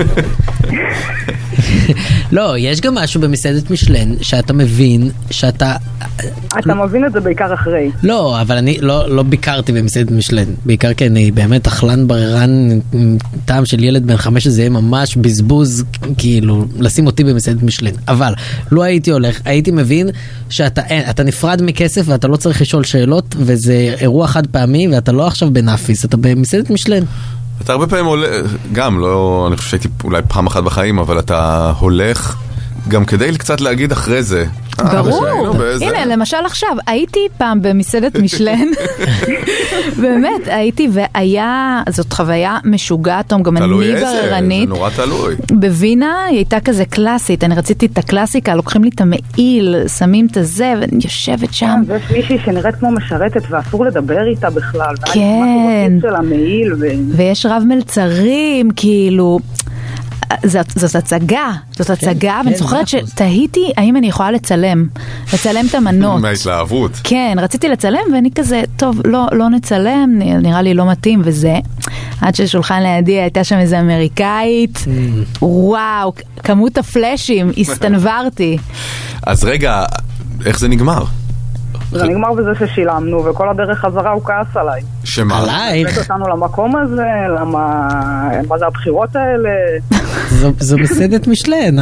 לא, יש גם משהו במסעדת משלן שאתה מבין שאתה... אתה מבין את זה בעיקר אחרי. לא, אבל אני לא ביקרתי במסעדת משלן. בעיקר כי אני באמת אכלן בררן טעם של ילד בן 5 שזה יהיה ממש בזבוז, כאילו, לשים אותי במסעדת משלן. אבל לא הייתי הולך, הייתי מבין שאתה נפרד מכסף ואתה לא צריך לשאול שאלות, וזה אירוע חד פעמי ואתה לא עכשיו בנאפיס, אתה במסעדת משלן. אתה הרבה פעמים הולך, גם לא, אני חושב שהייתי אולי פעם אחת בחיים, אבל אתה הולך גם כדי קצת להגיד אחרי זה. ברור. הנה, למשל עכשיו, הייתי פעם במסעדת משלן. באמת, הייתי והיה, זאת חוויה משוגעת, גם אני בררנית. זה נורא תלוי. בווינה היא הייתה כזה קלאסית, אני רציתי את הקלאסיקה, לוקחים לי את המעיל, שמים את זה, ואני יושבת שם. זה מישהי שנראית כמו משרתת, ואסור לדבר איתה בכלל. כן. של המעיל ויש רב מלצרים, כאילו... זאת הצגה, ואני זוכרת שתהיתי האם אני יכולה לצלם את המנות. מההתלהבות. כן, רציתי לצלם ואני כזה, טוב, לא נצלם, נראה לי לא מתאים וזה. עד ששולחן לידי הייתה שם איזה אמריקאית, וואו, כמות הפלאשים, הסתנברתי. אז רגע, איך זה נגמר? זה נגמר בזה ששילמנו, וכל הדרך חזרה הוא כעס עליי. שמה? עלייך? הבאת אותנו למקום הזה, מה זה הבחירות האלה? זו מסעדת משלן.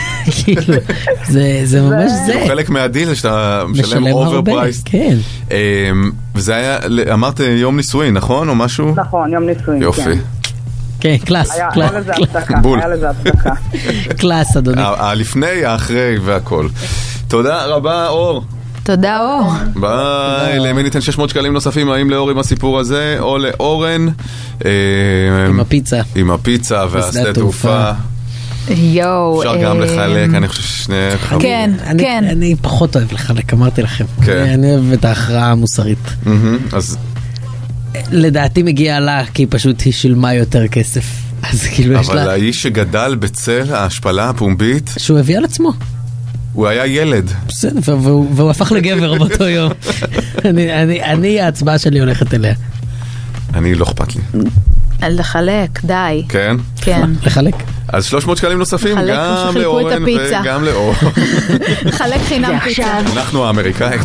זה ממש זה. הוא חלק מהדיל שאתה משלם אוברפרייס. כן. וזה היה, אמרת יום נישואין, נכון? או משהו? נכון, יום נישואין. יופי. כן, קלאס. היה לזה הצדקה. קלאס, אדוני. הלפני, האחרי והכל. תודה רבה, אור. תודה, אור. ביי. למי ניתן 600 שקלים נוספים? האם לאור עם הסיפור הזה או לאורן? עם הפיצה. עם הפיצה והשדה תעופה. יואו. אפשר גם לחלק, אני חושב ששני... כן, כן. אני פחות אוהב לחלק, אמרתי לכם. אני אוהב את ההכרעה המוסרית. אז... לדעתי מגיעה לה, כי פשוט היא שילמה יותר כסף. אז כאילו יש לה... אבל האיש שגדל בצל ההשפלה הפומבית... שהוא הביא על עצמו. הוא היה ילד. בסדר, והוא הפך לגבר באותו יום. ההצבעה שלי הולכת אליה. אני לא אכפת לי. לחלק, די. כן? כן. לחלק. אז 300 שקלים נוספים, גם לאורן וגם לאור. חלק חינם פיצה. אנחנו האמריקאית.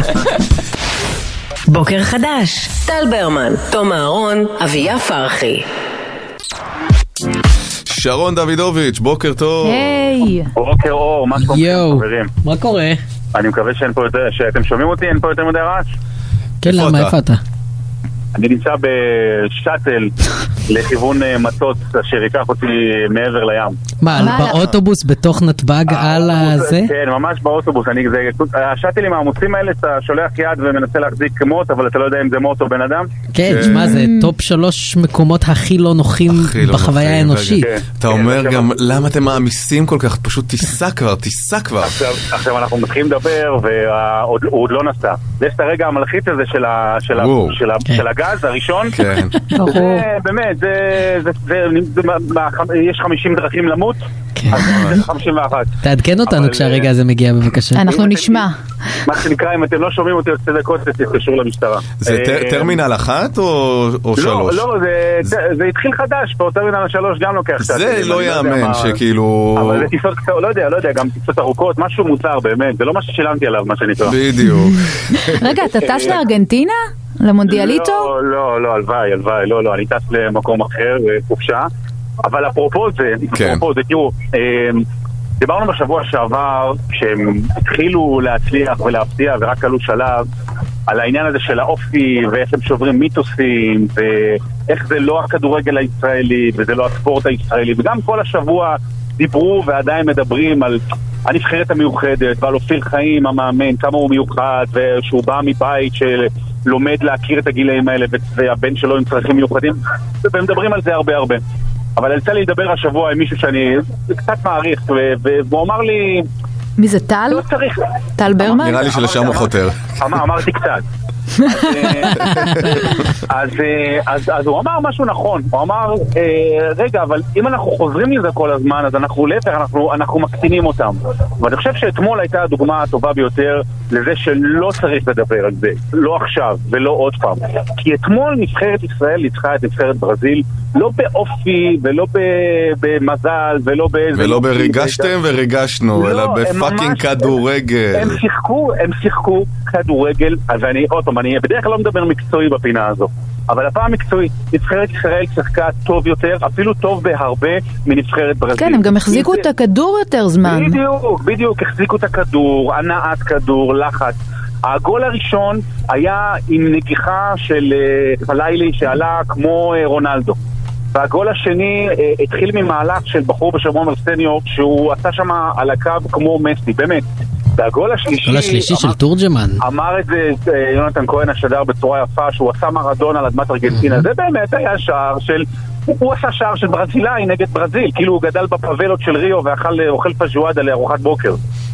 בוקר חדש. טל ברמן, תום אהרון, אביה פרחי. שרון דוידוביץ', בוקר טוב. היי. בוקר אור, מה שלומכם חברים? מה קורה? אני מקווה שאתם שומעים אותי, אין פה יותר מדי רעש? כן, למה, איפה אתה? אני נמצא בשאטל לכיוון מטוס אשר ייקח אותי מעבר לים. מה, באוטובוס בתוך נתב"ג על הזה? כן, ממש באוטובוס. השאטלים העמוסים האלה, אתה שולח יד ומנסה להחזיק מוט, אבל אתה לא יודע אם זה מוט או בן אדם. כן, תשמע, זה טופ 3 מקומות הכי לא נוחים בחוויה האנושית. אתה אומר גם, למה אתם מעמיסים כל כך? פשוט תיסע כבר. עכשיו אנחנו מתחילים לדבר, והוא עוד לא נסע. יש את הרגע המלחיץ הזה של הגז הראשון. כן. באמת, יש 50 דרכים למות. אז 51. תעדכן אותנו כשהרגע הזה מגיע בבקשה. אנחנו נשמע. מה שנקרא, אם אתם לא שומעים אותי 2 דקות, תתקשרו למשטרה. זה טרמינל 1 או 3? לא, זה התחיל חדש, פה טרמינל 3 גם לוקח. זה לא יאמן שכאילו... אבל זה טיסות, לא יודע, גם טיסות ארוכות, משהו מוצר באמת, זה לא מה ששילמתי עליו, מה שנקרא. בדיוק. רגע, אתה טס לארגנטינה? למונדיאליטו? לא, הלוואי, לא, אני טס למקום אחר, חופשה. אבל אפרופו זה, תראו, דיברנו בשבוע שעבר, שהם התחילו להצליח ולהפתיע ורק עלו שלב, על העניין הזה של האופי, ואיך הם שוברים מיתוסים, ואיך זה לא הכדורגל הישראלי, וזה לא הספורט הישראלי, וגם כל השבוע דיברו ועדיין מדברים על הנבחרת המיוחדת, ועל אופיר חיים המאמן, כמה הוא מיוחד, ושהוא בא מבית שלומד להכיר את הגילאים האלה, והבן שלו עם צרכים מיוחדים, ומדברים על זה הרבה. אבל יצא לי לדבר השבוע עם מישהו שאני קצת מעריך, והוא אמר לי... מי זה, טל? לא צריך. טל ברמן? נראה לי שלשם הוא חותר. אמרתי קצת. אז הוא אמר משהו נכון, הוא אמר, רגע, אבל אם אנחנו חוזרים לזה כל הזמן, אז אנחנו להפך, אנחנו מקטינים אותם. ואני חושב שאתמול הייתה הדוגמה הטובה ביותר לזה שלא צריך לדבר על זה, לא עכשיו ולא עוד פעם. כי אתמול נבחרת ישראל ניצחה את נבחרת ברזיל, לא באופי ולא במזל ולא בריגשתם וריגשנו, אלא בפאקינג כדורגל. הם שיחקו כדורגל, אז אני בדרך כלל לא מדבר מקצועי בפינה הזו, אבל הפעם מקצועי, נבחרת ישראל שיחקה טוב יותר, אפילו טוב בהרבה מנבחרת ברזיל. כן, הם גם החזיקו את הכדור יותר זמן. בדיוק, החזיקו את הכדור, הנעת כדור, לחץ. הגול הראשון היה עם נגיחה של חלילי שעלה כמו רונלדו. והגול השני התחיל ממהלך של בחור בשם עומר סניור, שהוא עשה שם על הקו כמו מסי, באמת. והגול השלישי של תורג'מן. אמר את זה יונתן כהן השדר בצורה יפה, שהוא עשה מרדון על אדמת ארגנטינה. זה באמת היה שער של... הוא עשה שער של ברזילאי נגד ברזיל, כאילו הוא גדל בפאבלות של ריו ואוכל פז'ואדה לארוחת בוקר.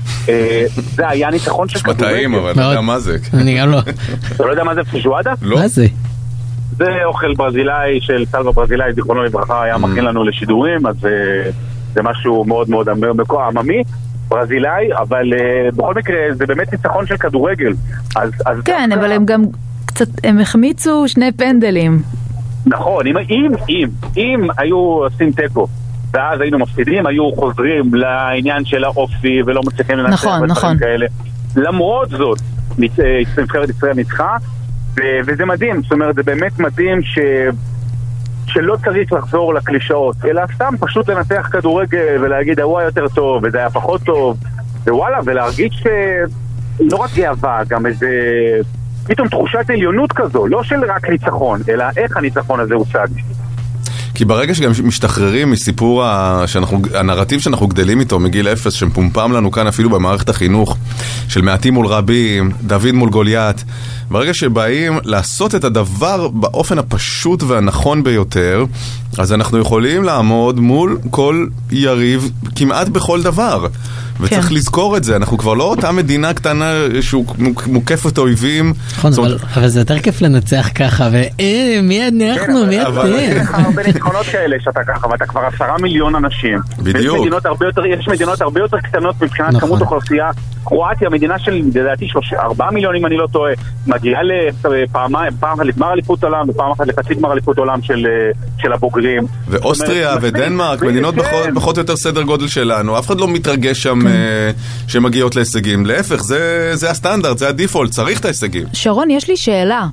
זה היה ניצחון של כדורגל. שמתאים, אבל לא יודע מה זה. אני גם לא. אתה לא יודע מה זה פז'ואדה? לא. מה זה? זה אוכל ברזילאי של סלווה ברזילאי, זיכרונו לברכה, היה מכין לנו לשידורים, אז זה משהו מאוד מאוד עממי, ברזילאי, אבל בכל מקרה זה באמת ניצחון של כדורגל. כן, אבל הם גם קצת, הם החמיצו 2 פנדלים. נכון, אם היו עושים טקו, ואז היינו מפסידים, היו חוזרים לעניין של האופי, ולא מצליחים לנצח ודברים כאלה. למרות זאת, נבחרת ישראל ניצחה, וזה מדהים, זאת אומרת, זה באמת מדהים שלא צריך לחזור לקלישאות, אלא סתם פשוט לנתח כדורגל ולהגיד, הוא היה יותר טוב, וזה היה פחות טוב, ווואלה, ולהרגיש לא רק גאווה, גם איזה פתאום תחושת עליונות כזו, לא של רק ניצחון, אלא איך הניצחון הזה הוצג. כי ברגע שגם משתחררים מסיפור הנרטיב שאנחנו גדלים איתו מגיל 0, שמפומפם לנו כאן אפילו במערכת החינוך, של מעטים מול רבים, דוד מול גוליית, ברגע שבאים לעשות את הדבר באופן הפשוט והנכון ביותר, אז אנחנו יכולים לעמוד מול כל יריב כמעט בכל דבר. וצריך לזכור את זה, אנחנו כבר לא אותה מדינה קטנה שהוא מוקפת אויבים. נכון, אבל זה יותר כיף לנצח ככה, מי אנחנו, מי אתם? יש לך הרבה ניצחונות כאלה שאתה ככה, ואתה כבר 10 מיליון אנשים. בדיוק. יש מדינות הרבה יותר קטנות מבחינת כמות אוכלוסייה. קרואטיה, מדינה של, לדעתי, 4 מיליון אם אני לא טועה, מגיעה פעם אחת לגמר אליפות עולם, ופעם אחת לחצי גמר אליפות עולם של הבוגרים. ואוסטריה ודנמרק, מדינות פחות או יותר סדר גודל שלנו, אף אחד לא מתרגש שם שמגיעות להישגים. להפך, זה הסטנדרט, זה הדיפולט, צריך את ההישגים. שרון, יש לי שאלה.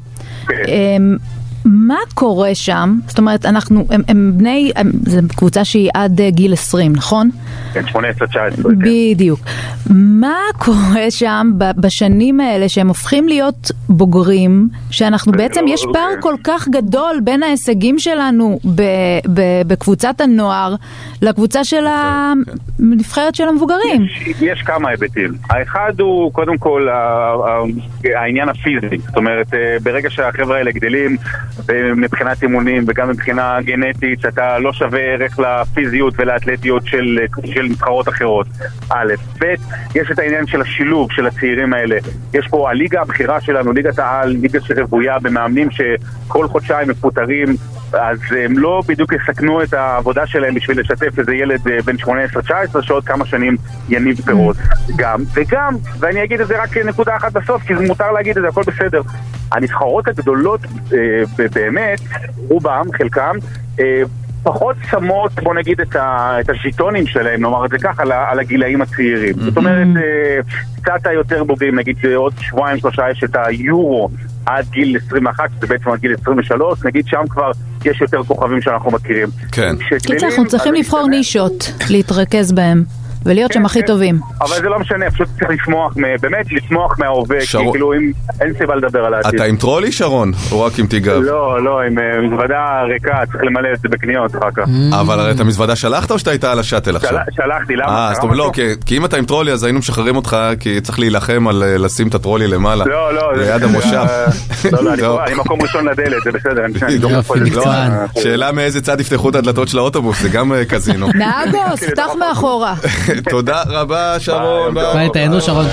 מה קורה שם? זאת אומרת, הם בני, זו קבוצה שהיא עד גיל 20, נכון? כן, 18-19. בדיוק. מה קורה שם בשנים האלה שהם הופכים להיות בוגרים, שאנחנו בעצם, יש פער כל כך גדול בין ההישגים שלנו בקבוצת הנוער לקבוצה של הנבחרת של המבוגרים? יש כמה היבטים. האחד הוא קודם כל העניין הפיזי. זאת אומרת, ברגע שהחבר'ה האלה גדלים, ומבחינת אימונים וגם מבחינה גנטית, אתה לא שווה ערך לפיזיות ולאתלטיות של נבחרות אחרות. א', ב', יש את העניין של השילוב של הצעירים האלה. יש פה הליגה הבחירה שלנו, ליגת העל, ליגה שרבויה במאמנים שכל חודשיים מפוטרים, אז הם לא בדיוק יסכנו את העבודה שלהם בשביל לשתף איזה ילד בין 18-19 שעוד כמה שנים יניב פירות. גם וגם, ואני אגיד את זה רק נקודה אחת בסוף, כי זה מותר להגיד את זה, הכל בסדר. הנבחרות הגדולות באמת, רובם, חלקם, פחות שמות, בוא נגיד, את הז'יטונים שלהם, נאמר את זה כך, על הגילאים הצעירים. זאת אומרת, קצת היותר בוגרים, נגיד עוד 2-3 יש את היורו עד גיל 21, שזה בעצם עד גיל 23, נגיד שם כבר יש יותר כוכבים שאנחנו מכירים. כן. קיצר, אנחנו צריכים לבחור נישות, להתרכז בהם. ולהיות שהם הכי טובים. אבל זה לא משנה, פשוט צריך באמת לשמוח מההווה, כאילו אין סיבה לדבר על העתיד. אתה עם טרולי, שרון? או רק עם תיגב? לא, עם מזוודה ריקה, צריך למלא את זה בקניות אחר כך. אבל הרי את המזוודה שלחת או שאתה הייתה על השאטל עכשיו? שלחתי, למה? זאת אומרת, לא, כי אם אתה עם טרולי אז היינו משחררים אותך, כי צריך להילחם על לשים את הטרולי למעלה. לא. ליד המושב. לא, אני מקום ראשון לדלת, זה בסדר. שאלה מאיזה צד יפתחו את הדלתות של האוטובוס, זה גם קזינו. נהגוס, פתח מאחורה. תודה רבה, שרון. ביי, תהנו, שרון.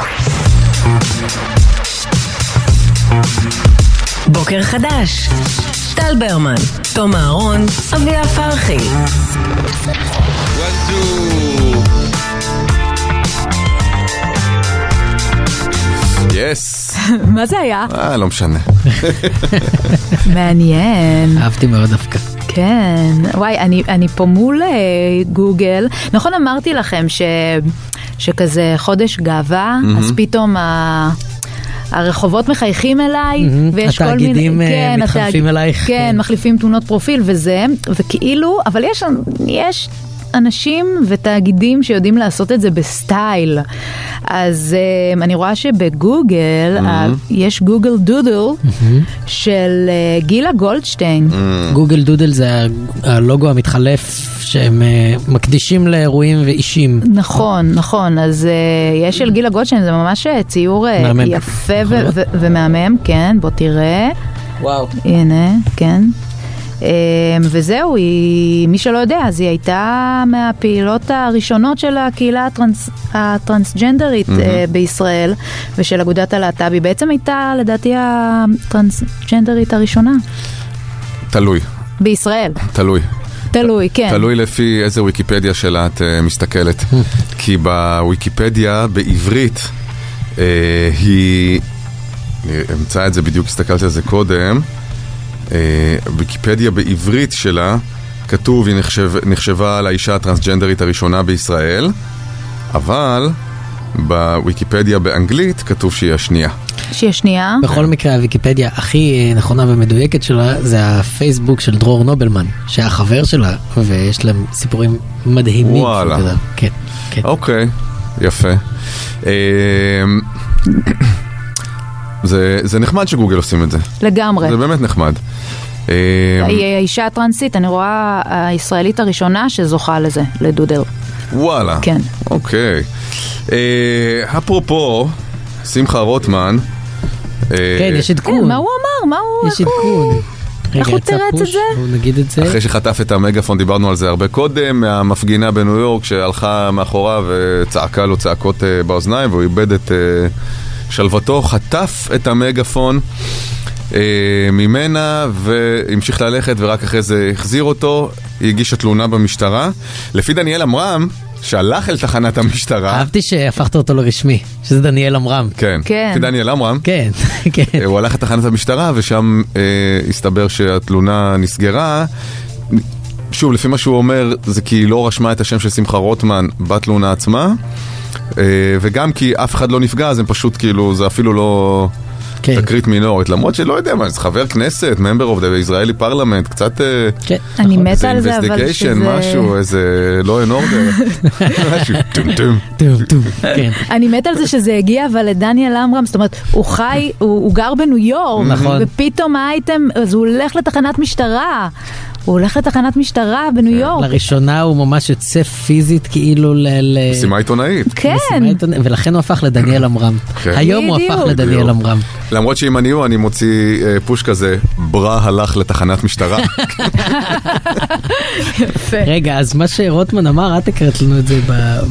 בוקר חדש. טל ברמן, תום אהרון, אביה פרחי. יס. מה זה היה? לא משנה. מעניין. אהבתי מאוד דווקא. כן, וואי, אני פה מול גוגל, נכון אמרתי לכם שכזה חודש גאווה, אז פתאום הרחובות מחייכים אליי, ויש כל מיני... התאגידים מתחלפים אלייך. כן, מחליפים תמונות פרופיל וזה, וכאילו, אבל יש אנשים ותאגידים שיודעים לעשות את זה בסטייל. אז אני רואה שבגוגל יש גוגל דודל של גילה גולדשטיין. גוגל דודל זה הלוגו המתחלף שהם מקדישים לאירועים ואישים. נכון. אז יש של גילה גולדשטיין, זה ממש ציור יפה ומהמם. כן, בוא תראה. וואו. הנה, כן. וזהו, מי שלא יודע, אז היא הייתה מהפעילות הראשונות של הקהילה הטרנסג'נדרית בישראל ושל אגודת הלהט"ב. היא בעצם הייתה לדעתי הטרנסג'נדרית הראשונה. תלוי. בישראל. תלוי, כן. תלוי לפי איזה ויקיפדיה שלה את מסתכלת. כי בוויקיפדיה בעברית היא, אני אמצא את זה בדיוק, הסתכלתי על זה קודם, ויקיפדיה בעברית שלה כתוב, היא נחשבה לאישה הטרנסג'נדרית הראשונה בישראל, אבל בוויקיפדיה באנגלית כתוב שהיא השנייה. שהיא השנייה? בכל מקרה, הוויקיפדיה הכי נכונה ומדויקת שלה זה הפייסבוק של דרור נובלמן, שהיה חבר שלה, ויש להם סיפורים מדהימים. וואלה. כן. אוקיי, יפה. זה נחמד שגוגל עושים את זה. לגמרי. זה באמת נחמד. היא האישה הטרנסית, אני רואה הישראלית הראשונה שזוכה לזה, לדודל. וואלה. כן. אוקיי. אפרופו, שמחה רוטמן. כן, יש עדכון. מה הוא אמר? יש עדכון. איך הוא תרץ את זה? בואו נגיד את זה. אחרי שחטף את המגפון, דיברנו על זה הרבה קודם, מהמפגינה בניו יורק שהלכה מאחורה וצעקה לו צעקות באוזניים, והוא איבד את שלוותו, חטף את המגפון ממנה והמשיך ללכת, ורק אחרי זה החזיר אותו. היא הגישה תלונה במשטרה. לפי דניאל אמרם, שהלך אל תחנת המשטרה. אהבתי שהפכת אותו לרשמי, שזה דניאל אמרם. כן. לפי דניאל אמרם. כן. הוא הלך לתחנת המשטרה, ושם הסתבר שהתלונה נסגרה. שוב, לפי מה שהוא אומר, זה כי היא לא רשמה את השם של שמחה רוטמן בתלונה עצמה, וגם כי אף אחד לא נפגע, אז הם פשוט כאילו, זה אפילו לא תקרית מינורית, למרות שלא יודע מה, זה חבר כנסת, member of the Israeli Parliament, קצת אני מתה על זה, אבל שזה משהו, איזה לא אין אורדר, משהו טום. אני מתה על זה שזה הגיע, אבל לדניאל אמרם, זאת אומרת, הוא חי, הוא גר בניו יורק, ופתאום האייטם, אז הוא הולך לתחנת משטרה. הוא הולך לתחנת משטרה בניו יורק. לראשונה הוא ממש יוצא פיזית כאילו משימה עיתונאית. כן. ולכן הוא הפך לדניאל אמרם. היום הוא הפך לדניאל אמרם. למרות שאם אני מוציא פוש כזה, ברא הלך לתחנת משטרה. יפה. רגע, אז מה שרוטמן אמר, את הקראת לנו את זה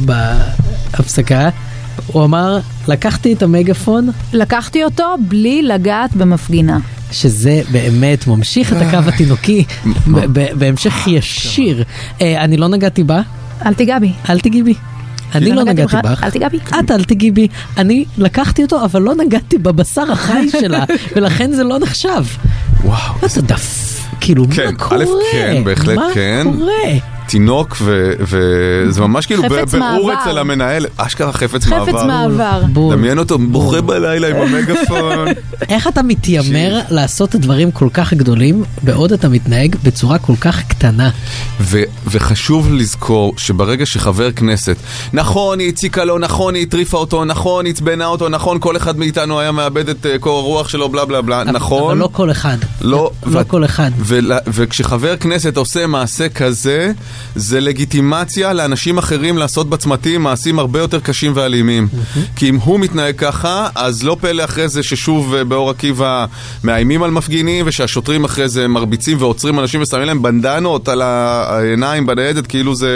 בהפסקה, הוא אמר, לקחתי את המגפון, לקחתי אותו בלי לגעת במפגינה. שזה באמת ממשיך את הקו התינוקי בהמשך ישיר. אני לא נגעתי בה. אל תיגע בי. אל תיגעי בי. אני לא נגעתי בך. אל תיגע בי. את אל תיגעי בי. אני לקחתי אותו, אבל לא נגעתי בבשר החי שלה, ולכן זה לא נחשב. וואו. איזה דף. כאילו, מה קורה? כן, בהחלט כן. מה קורה? תינוק, וזה ממש כאילו ברור אצל המנהל, אשכרה חפץ מעבר. חפץ מעבר. דמיין אותו, בוכה בלילה עם המגפון. איך אתה מתיימר לעשות דברים כל כך גדולים, בעוד אתה מתנהג בצורה כל כך קטנה? וחשוב לזכור שברגע שחבר כנסת, נכון, היא הציקה לו, נכון, היא הטריפה אותו, נכון, היא הצבנה אותו, נכון, כל אחד מאיתנו היה מאבד את קור הרוח שלו, בלה בלה בלה, נכון. אבל לא כל אחד. לא כל אחד. וכשחבר כנסת עושה מעשה כזה, זה לגיטימציה לאנשים אחרים לעשות בצמתים מעשים הרבה יותר קשים ואלימים. כי אם הוא מתנהג ככה, אז לא פלא אחרי זה ששוב באור עקיבא מאיימים על מפגינים, ושהשוטרים אחרי זה מרביצים ועוצרים אנשים ושמים להם בנדנות על העיניים בניידת, כאילו זה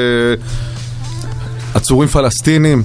עצורים פלסטינים.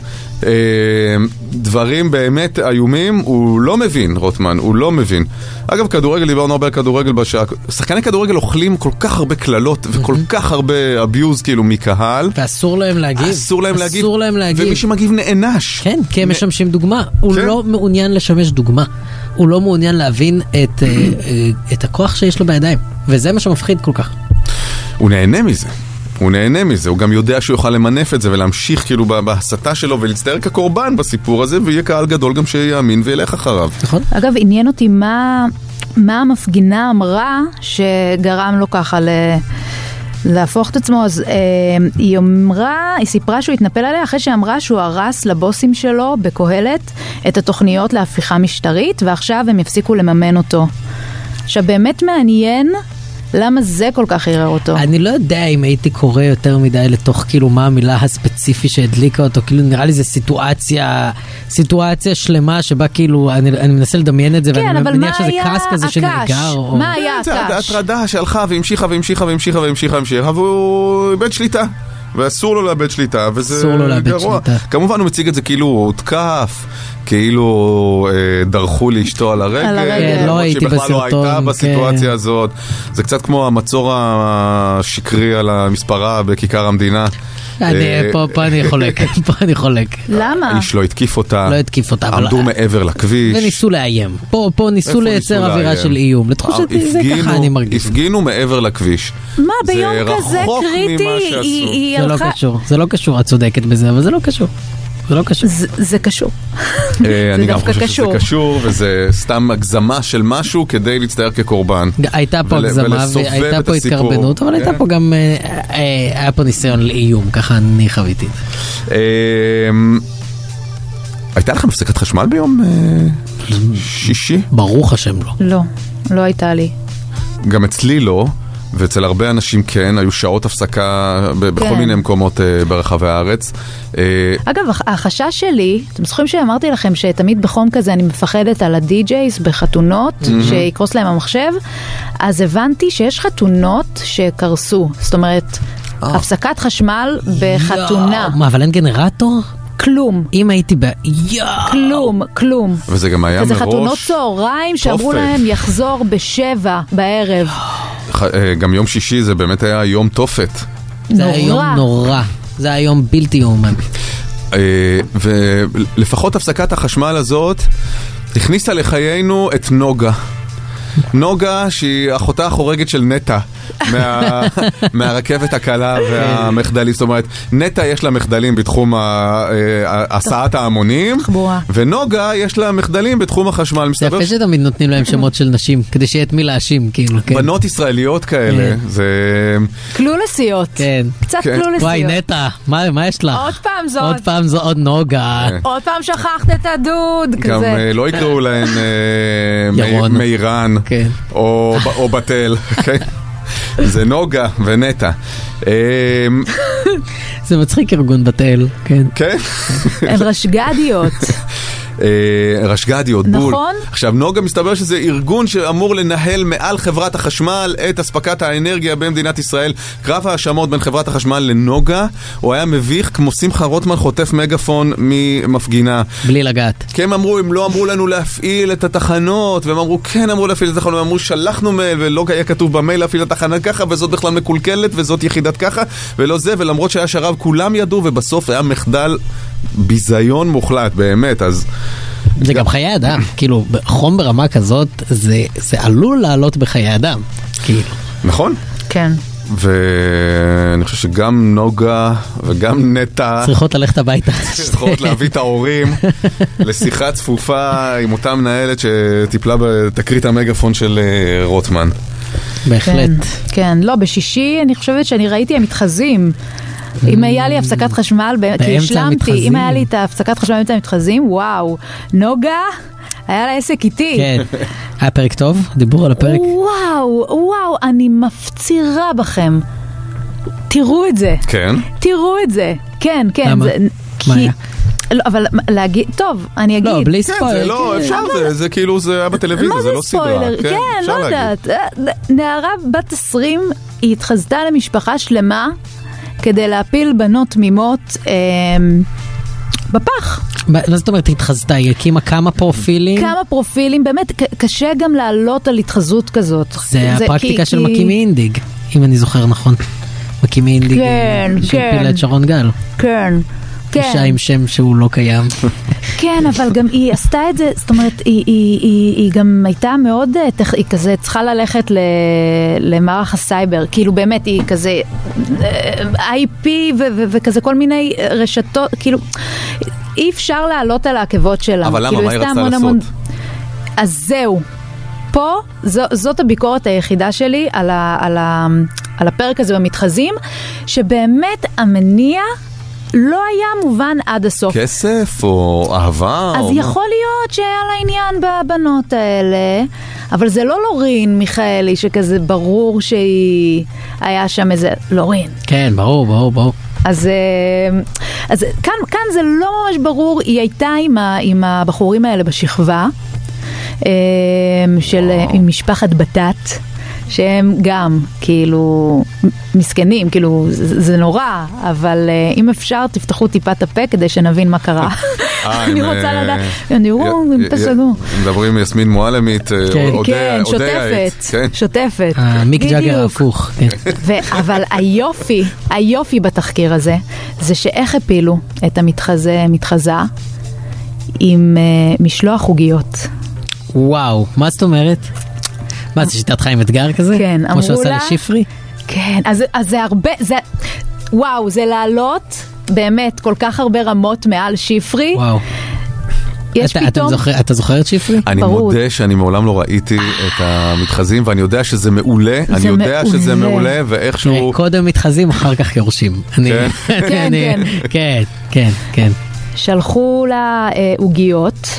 דברים באמת איומים, הוא לא מבין, רוטמן, הוא לא מבין. אגב, כדורגל, דיברנו הרבה על כדורגל בשעה, שחקני כדורגל אוכלים כל כך הרבה כללות וכל כך הרבה אביוז כאילו מקהל. ואסור להם להגיב. אסור להם להגיב. ומי שמגיב נענש. כן, כי הם משמשים דוגמה. הוא לא מעוניין לשמש דוגמה. הוא לא מעוניין להבין את הכוח שיש לו בידיים. וזה מה שמפחיד כל כך. הוא נהנה מזה. הוא גם יודע שהוא יוכל למנף את זה ולהמשיך כאילו בהסתה שלו ולהצטער כקורבן בסיפור הזה, ויהיה קהל גדול גם שיאמין וילך אחריו. נכון. אגב, עניין אותי מה המפגינה אמרה שגרם לו ככה להפוך את עצמו. אז היא סיפרה שהוא התנפל עליה אחרי שאמרה שהוא הרס לבוסים שלו בקהלת את התוכניות להפיכה משטרית, ועכשיו הם יפסיקו לממן אותו. עכשיו באמת מעניין למה זה כל כך יראה אותו? אני לא יודע אם הייתי קורא יותר מדי לתוך כאילו מה המילה הספציפי שהדליקה אותו, כאילו נראה לי זה סיטואציה שלמה שבה כאילו אני מנסה לדמיין את זה, ואני מניח שזה כעס כזה שנאגר. מה היה הקש? זה הטרדה שהלכה והמשיכה, והוא איבד שליטה. ואסור לו לאבד שליטה, וזה גרוע. כמובן הוא מציג את זה כאילו הוא הותקף, כאילו דרכו לאשתו על הרגל, לא הייתי בסרטון, שבכלל לא הייתה בסיטואציה הזאת. זה קצת כמו המצור השקרי על המספרה בכיכר המדינה. פה אני חולק. למה? האיש לא התקיף אותה. עמדו מעבר לכביש. וניסו לאיים. פה ניסו לייצר אווירה של איום. לתחושתי זה ככה אני מרגיש. הפגינו מעבר לכביש. מה, ביום כזה קריטי היא הלכה? זה לא קשור, את צודקת בזה, אבל זה לא קשור. זה קשור. אני גם חושב שזה קשור, וזה סתם הגזמה של משהו כדי להצטער כקורבן. הייתה פה הגזמה והייתה פה התקרבנות, אבל הייתה פה גם, היה פה ניסיון לאיום, ככה אני חוויתי. הייתה לכם הפסקת חשמל ביום שישי? ברוך השם לא. לא הייתה לי. גם אצלי לא. ואצל הרבה אנשים כן, היו שעות הפסקה בכל מיני מקומות ברחבי הארץ. אגב, החשש שלי, אתם זוכרים שאמרתי לכם שתמיד בחום כזה אני מפחדת על הדי-ג'ייס בחתונות, שיקרוס להם המחשב, אז הבנתי שיש חתונות שקרסו. זאת אומרת, הפסקת חשמל בחתונה. מה, אבל אין גנרטור? כלום. אם הייתי כלום. וזה גם היה מראש... וזה חתונות צהריים שאמרו להם יחזור ב7 בערב. גם יום שישי זה באמת היה יום תופת. זה היה יום נורא. זה היה יום בלתי יאומן. ולפחות הפסקת החשמל הזאת הכניסה לחיינו את נוגה. נוגה שהיא אחותה החורגת של נטה מהרכבת הקלה והמחדלים. זאת אומרת, נטה יש לה מחדלים בתחום הסעת ההמונים, ונוגה יש לה מחדלים בתחום החשמל. זה יפה שתמיד נותנים להם שמות של נשים כדי שיהיה את מי להאשים, כאילו. בנות ישראליות כאלה. קלולסיות. קצת קלולסיות. וואי, נטה, מה יש לך? עוד פעם זאת עוד נוגה. עוד פעם שכחת את הדוד. גם לא יקראו להן מאיראן או בתל. זה נוגה ונטה. זה מצחיק ארגון בתל, כן. כן? הן רשגדיות. רשגדיות, בול. נכון? עכשיו, נוגה מסתבר שזה ארגון שאמור לנהל מעל חברת החשמל את הספקת האנרגיה במדינת ישראל. קרב האשמות בין חברת החשמל לנוגה, הוא היה מביך כמו שמחה רוטמן חוטף מגפון ממפגינה. בלי לגעת. כן, הם אמרו, הם לא אמרו לנו להפעיל את התחנות, והם אמרו, כן אמרו להפעיל את התחנות, הם אמרו, שלחנו מייל, ולא היה כתוב במייל להפעיל את התחנה ככה, וזאת בכלל מקולקלת, וזאת יחידת ככה, ולא זה, ולמרות שהיה שרב, כולם ידעו, ובסוף היה מחדל ביזיון מוחלט, באמת, אז... זה גם חיי אדם, כאילו, חום ברמה כזאת, זה עלול לעלות בחיי אדם, כאילו. נכון? כן. ואני חושב שגם נוגה וגם נטה צריכות ללכת הביתה. צריכות להביא את ההורים לשיחה צפופה עם אותה מנהלת שטיפלה בתקרית המגפון של רוטמן. בהחלט. כן, לא, בשישי אני חושבת שאני ראיתי המתחזים. אם היה לי הפסקת חשמל, כי השלמתי, אם היה לי את הפסקת חשמל באמצע המתחזים, וואו, נוגה, היה לה עסק איתי. כן, היה פרק טוב, דיבור על הפרק. וואו, אני מפצירה בכם. תראו את זה. כן? תראו את זה. כן. למה? מה היה? לא, אבל להגיד, טוב, אני אגיד. לא, בלי ספוילר. זה לא, אפשר, זה כאילו, זה היה בטלוויזיה, זה לא סדרה. כן, לא יודעת. נערה בת 20, היא התחזתה למשפחה שלמה, כדי להפיל בנות תמימות בפח. לא זאת אומרת, התחזתה, היא הקימה כמה פרופילים. כמה פרופילים, באמת קשה גם לעלות על התחזות כזאת. זה הפרקטיקה של מקימי אינדיג, אם אני זוכר נכון. מקימי אינדיג, שהפילה את שרון גל. כן. אישה עם שם שהוא לא קיים. כן, אבל גם היא עשתה את זה, זאת אומרת, היא גם הייתה מאוד, היא כזה צריכה ללכת למערך הסייבר, כאילו באמת היא כזה IP וכזה כל מיני רשתות, כאילו אי אפשר לעלות על העקבות שלה. אבל למה? מה היא רצתה לעשות? אז זהו. פה, זאת הביקורת היחידה שלי על הפרק הזה במתחזים, שבאמת המניע לא היה מובן עד הסוף. כסף או אהבה? אז יכול להיות שהיה לה עניין בבנות האלה, אבל זה לא לורין מיכאלי, שכזה ברור שהיא היה שם איזה... לורין. כן, ברור. אז כאן זה לא ממש ברור, היא הייתה עם הבחורים האלה בשכבה, עם משפחת בטט, שהם גם כאילו מסכנים, כאילו זה נורא, אבל אם אפשר תפתחו טיפה את הפה כדי שנבין מה קרה. אני רוצה לדעת, אני רואה, הם תסגו. מדברים יסמין מועלמית, כן, שוטפת. מיק ג'אגר הפוך. אבל היופי בתחקיר הזה, זה שאיך הפילו את מתחזה עם משלוח חוגיות. וואו, מה זאת אומרת? מה, זה שיטת חיים אתגר כזה? כן, כמו שעושה לשיפרי? כן, אז זה הרבה, וואו, זה לעלות באמת כל כך הרבה רמות מעל שיפרי. וואו. אתה זוכר את שיפרי? אני מודה שאני מעולם לא ראיתי את המתחזים, ואני יודע שזה מעולה, אני יודע שזה מעולה, ואיכשהו... קודם מתחזים, אחר כך יורשים. כן. שלחו לה עוגיות,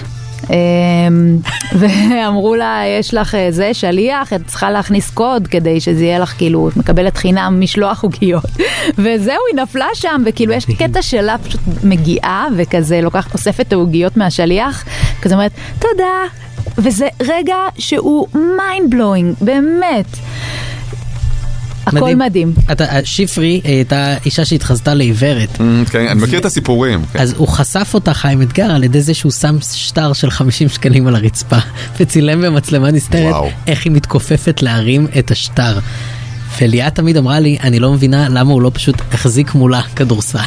ואמרו לה, יש לך זה שליח, את צריכה להכניס קוד כדי שזה יהיה לך כאילו, את מקבלת חינם משלוח עוגיות, וזהו, היא נפלה שם, וכאילו יש קטע שלה פשוט מגיעה וכזה לוקח, אוספת העוגיות מהשליח, כזה אומרת תודה, וזה רגע שהוא mind blowing, באמת הכל מדהים. שיפרי הייתה אישה שהתחזתה לעיוורת. כן, אני מכיר את הסיפורים. אז הוא חשף אותה חיים אתגר על ידי זה שהוא שם שטר של 50 שקלים על הרצפה, וצילם במצלמה נסתרת איך היא מתכופפת להרים את השטר. וליאת תמיד אמרה לי, אני לא מבינה למה הוא לא פשוט החזיק מולה כדורסל.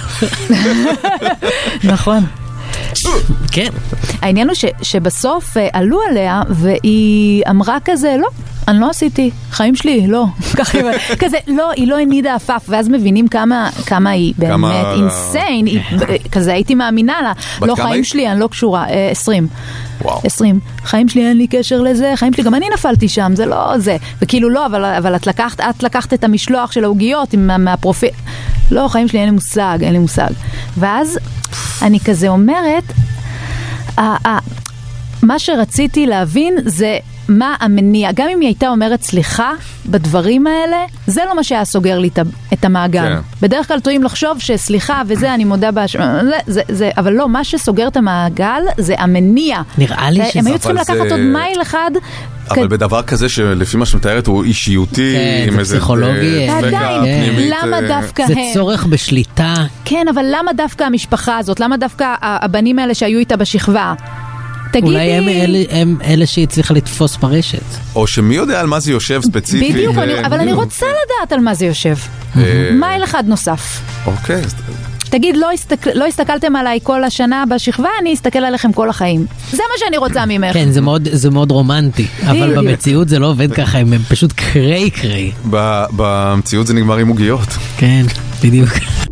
נכון. כן. העניין הוא שבסוף עלו עליה והיא אמרה כזה, לא, אני לא עשיתי, חיים שלי, לא. כזה, לא, היא לא הנידה אפף, ואז מבינים כמה היא באמת אינסיין, כזה הייתי מאמינה לה, לא, חיים שלי, אני לא קשורה, 20. 20. חיים שלי אין לי קשר לזה, חיים שלי, גם אני נפלתי שם, זה לא זה. וכאילו לא, אבל את לקחת את המשלוח של העוגיות מהפרופיל. לא, חיים שלי, אין לי מושג. ואז אני כזה אומרת, מה שרציתי להבין זה מה המניע. גם אם היא הייתה אומרת סליחה בדברים האלה, זה לא מה שהיה סוגר לי את המעגל. בדרך כלל טועים לחשוב שסליחה וזה, אני מודה אבל לא, מה שסוגר את המעגל זה המניע. נראה לי שזה... הם היו צריכים לקחת עוד מייל אחד... אבל בדבר כזה שלפי מה שמתארת הוא אישיותי, עם איזה פסיכולוגי. ועדיין, למה דווקא הם? זה צורך בשליטה. כן, אבל למה דווקא המשפחה הזאת? למה דווקא הבנים האלה שהיו איתה בשכבה? אולי הם אלה שהצליחה לתפוס ברשת. או שמי יודע על מה זה יושב ספציפי. בדיוק, אבל אני רוצה לדעת על מה זה יושב. מייל אחד נוסף. אוקיי. תגיד, לא הסתכלתם עליי כל השנה בשכבה, אני אסתכל עליכם כל החיים. זה מה שאני רוצה ממך. כן, זה מאוד רומנטי, אבל במציאות זה לא עובד ככה, הם פשוט קריי. במציאות זה נגמר עם עוגיות. כן, בדיוק.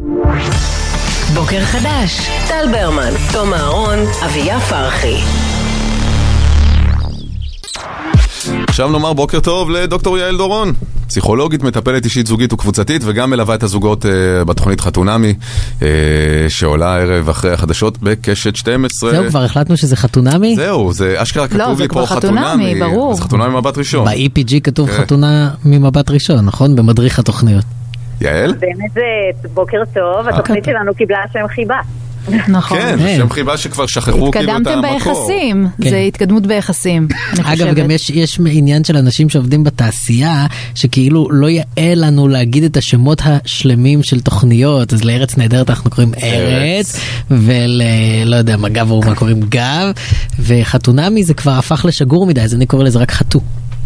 בוקר חדש, טל ברמן, תום אהרון, אביה פרחי. עכשיו נאמר בוקר טוב לדוקטור יעל דורון, פסיכולוגית, מטפלת אישית זוגית וקבוצתית, וגם מלווה את הזוגות בתוכנית חתונמי, שעולה הערב אחרי החדשות בקשת 12. זהו, כבר החלטנו שזה חתונמי? זהו, זה אשכרה כתוב לי פה חתונמי, ברור. זה חתונה ממבט ראשון. ב-EPG כתוב חתונה ממבט ראשון, נכון? במדריך התוכניות. יעל? באמת זה בוקר טוב, התוכנית שלנו קיבלה שם חיבה. נכון. כן, זה שם חיבה שכבר שכחו כאילו את המקור. התקדמתם ביחסים, זה התקדמות ביחסים. אגב, גם יש עניין של אנשים שעובדים בתעשייה, שכאילו לא יאה לנו להגיד את השמות השלמים של תוכניות, אז לארץ נהדרת אנחנו קוראים ארץ, ולא יודע, מגב או מה קוראים גב, וחתונמי זה כבר הפך לשגור מדי, אז אני קורא לזה רק חתו.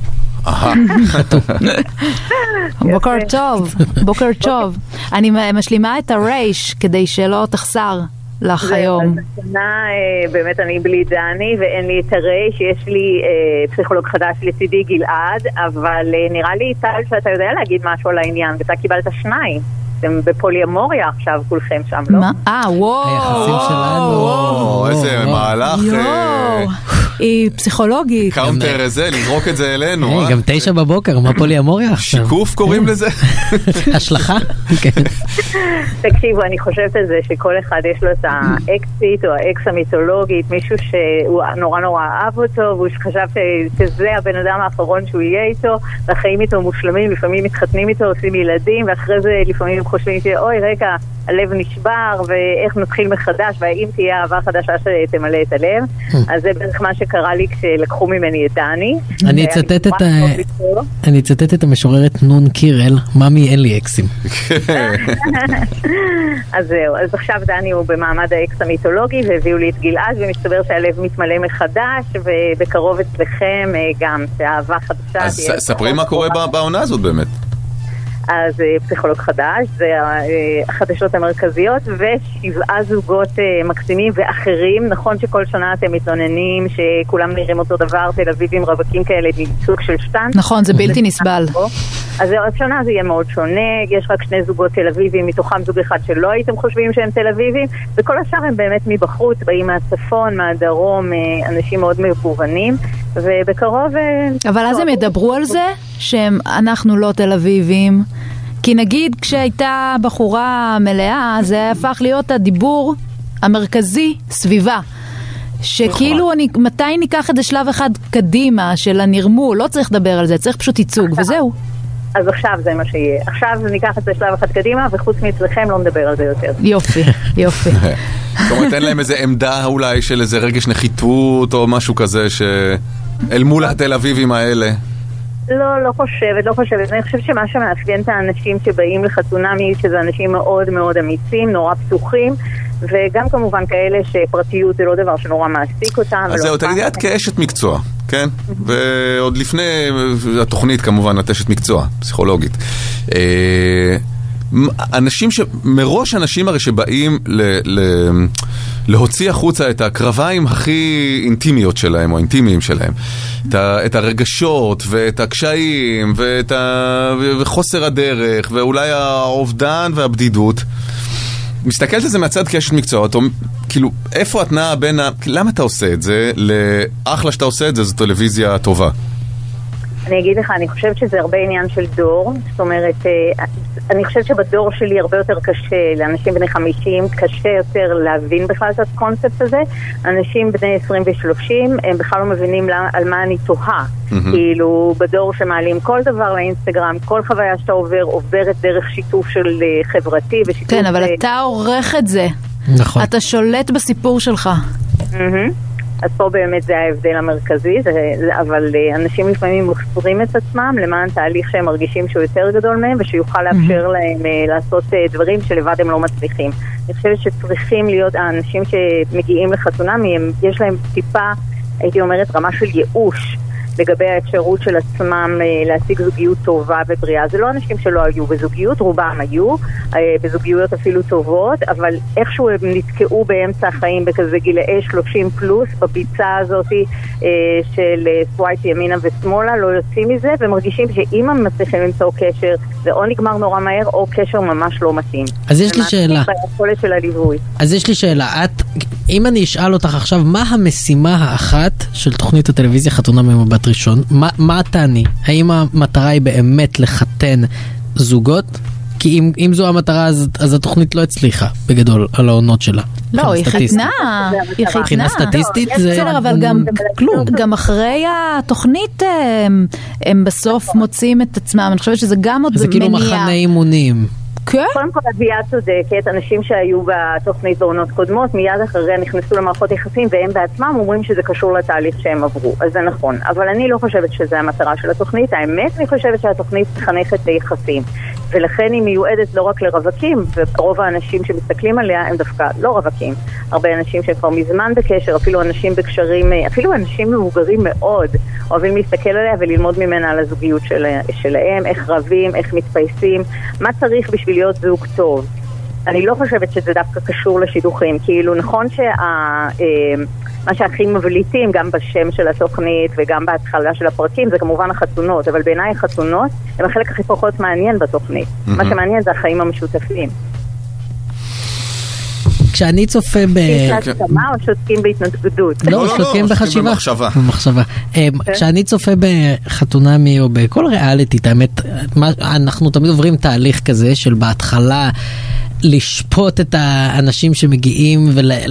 בוקר טוב, בוקר טוב. אני משלימה את הרייש כדי שלא תחסר לך היום. באמת אני בלי דני ואין לי את הרייש, יש לי פסיכולוג חדש לצידי גלעד, אבל נראה לי טל שאתה יודע להגיד משהו על העניין, ואתה קיבלת 2. אתם בפוליאמוריה עכשיו כולכם שם, לא? וואו. היחסים שלנו. איזה מהלך. היא פסיכולוגית. קאונטר איזה, לזרוק את זה אלינו. גם 9 בבוקר, מה פוליאמוריה עכשיו? שיקוף קוראים לזה? השלכה? תקשיבו, אני חושבת על זה שכל אחד יש לו את האקסית או האקס המיתולוגית, מישהו שהוא נורא נורא אהב אותו, והוא חשב שזה הבן אדם האחרון שהוא יהיה איתו, והחיים איתו מושלמים, לפעמים מתחתנים איתו, עושים ילדים, ואחרי זה לפעמים הם חושבים שאוי רגע, הלב נשבר, ואיך נתחיל מחדש, והאם תהיה אהבה חדשה שתמלא את הלב. אז זה בערך מה שקרה לי כשלקחו ממני את דני. אני אצטט את המשוררת נון קירל, ממי אין לי אקסים. אז זהו, אז עכשיו דני הוא במעמד האקס המיתולוגי, והביאו לי את גלעד, ומסתבר שהלב מתמלא מחדש, ובקרוב אצלכם גם, שהאהבה חדשה... אז ספרי מה קורה בעונה הזאת באמת. אז פסיכולוג חדש, זה החדשות המרכזיות, ו7 זוגות מקסימים ואחרים. נכון שכל שנה אתם מתלוננים שכולם נראים אותו דבר, תל אביבים רווקים כאלה מסוג של שטן. נכון, זה בלתי נסבל. אז השנה זה יהיה מאוד שונה, יש רק 2 זוגות תל אביבים, מתוכם זוג אחד שלא הייתם חושבים שהם תל אביבים, וכל השאר הם באמת מבחוץ, באים מהצפון, מהדרום, אנשים מאוד מגוונים, ובקרוב... אבל אז הם ידברו על זה שאנחנו לא תל אביבים, כי נגיד כשהייתה בחורה מלאה, זה הפך להיות הדיבור המרכזי סביבה. שכאילו מתי ניקח את זה שלב אחד קדימה של הנרמול, לא צריך לדבר על זה, צריך פשוט ייצוג וזהו. אז עכשיו זה מה שיהיה. עכשיו ניקח את זה שלב אחד קדימה, וחוץ מאצלכם לא נדבר על זה יותר. יופי, יופי. זאת אומרת, אין להם איזה עמדה אולי של איזה רגש נחיתות או משהו כזה שאל מול התל אביבים האלה? לא חושבת. אני חושבת שמה שמאפיין את האנשים שבאים לחתונמי, שזה אנשים מאוד מאוד אמיצים, נורא פתוחים, וגם כמובן כאלה שפרטיות זה לא דבר שנורא מעסיק אותם. אז זהו, תגידי, את כאשת מקצוע, כן? ועוד לפני התוכנית כמובן, את אשת מקצוע, פסיכולוגית. אנשים מראש אנשים הרי שבאים להוציא החוצה את הקרביים הכי אינטימיות שלהם או אינטימיים שלהם, את הרגשות ואת הקשיים וחוסר הדרך ואולי האובדן והבדידות. מסתכלת על זה מהצד כאשת מקצוע, כאילו איפה את נעה בין למה אתה עושה את זה לאחלה שאתה עושה את זה, זו טלוויזיה טובה? אני אגיד לך, אני חושבת שזה הרבה עניין של דור, זאת אומרת, אני חושבת שבדור שלי הרבה יותר קשה, לאנשים בני 50 קשה יותר להבין בכלל את הקונספט הזה, אנשים בני 20 ו-30 הם בכלל לא מבינים על מה אני תוהה, כאילו בדור שמעלים כל דבר לאינסטגרם, כל חוויה שאתה עוברת דרך שיתוף של חברתי ושיתוף... כן, אבל אתה עורך את זה, נכון. אתה שולט בסיפור שלך. אז פה באמת זה ההבדל המרכזי, אבל אנשים לפעמים מוסרים את עצמם למען תהליך שהם מרגישים שהוא יותר גדול מהם, ושיוכל לאפשר להם לעשות דברים שלבד הם לא מצליחים. אני חושבת שצריכים להיות האנשים שמגיעים לחתונה, יש להם טיפה, הייתי אומרת, רמה של ייאוש לגבי האפשרות של עצמם להשיג זוגיות טובה ובריאה. זה לא אנשים שלא היו בזוגיות, רובם היו בזוגיות אפילו טובות, אבל איכשהו הם נתקעו באמצע החיים בכזה גילאי 30 פלוס, בביצה הזאת של סווייט ימינה ושמאלה, לא יוצאים מזה, ומרגישים שאם הם מצליחים למצוא קשר, זה או נגמר נורא מהר, או קשר ממש לא מתאים. אז יש לי שאלה. ביכולת של הליווי. אז יש לי שאלה. אם אני אשאל אותך עכשיו, מה המשימה האחת של תוכנית הטלוויזיה חתונה ממבט ראשון? מה תעני? האם המטרה היא באמת לחתן זוגות? כי אם זו המטרה, אז התוכנית לא הצליחה בגדול על העונות שלה. לא, היא חיתנה. מבחינה סטטיסטית זה אבל גם אחרי התוכנית הם בסוף מוצאים את עצמם. אני חושבת שזה גם עוד מניע. זה כאילו מחנה אימונים. קודם כל אביה צודקת, אנשים שהיו בתוכנית בעונות קודמות מיד אחריה נכנסו למערכות יחסים והם בעצמם אומרים שזה קשור לתהליך שהם עברו, אז זה נכון, אבל אני לא חושבת שזה המטרה של התוכנית. האמת, אני חושבת שהתוכנית תחנכת ליחסים, ולכן היא מיועדת לא רק לרווקים, ורוב האנשים שמסתכלים עליה הם דווקא לא רווקים, הרבה אנשים שכבר מזמן בקשר, אפילו אנשים בקשרים, אפילו אנשים מבוגרים מאוד אוהבים להסתכל עליה וללמוד ממנה על הזוגיות שלהם, איך רבים, איך מתפייסים, מה צריך בשביל להיות זוג טוב. אני לא חושבת שזה דווקא קשור לשידוכים, כאילו נכון מה שהכי מבליטים גם בשם של התוכנית וגם בהתחלה של הפרקים זה כמובן החתונות, אבל בעיניי החתונות הם החלק הכי פחות מעניין בתוכנית. מה שמעניין זה החיים המשותפים. כשאני צופה כמה או שותקים בהתנגדות? לא, שותקים בחשיבה. במחשבה. כשאני צופה בחתונמי או בכל ריאליטית, האמת, אנחנו תמיד עוברים תהליך כזה של בהתחלה לשפוט את האנשים שמגיעים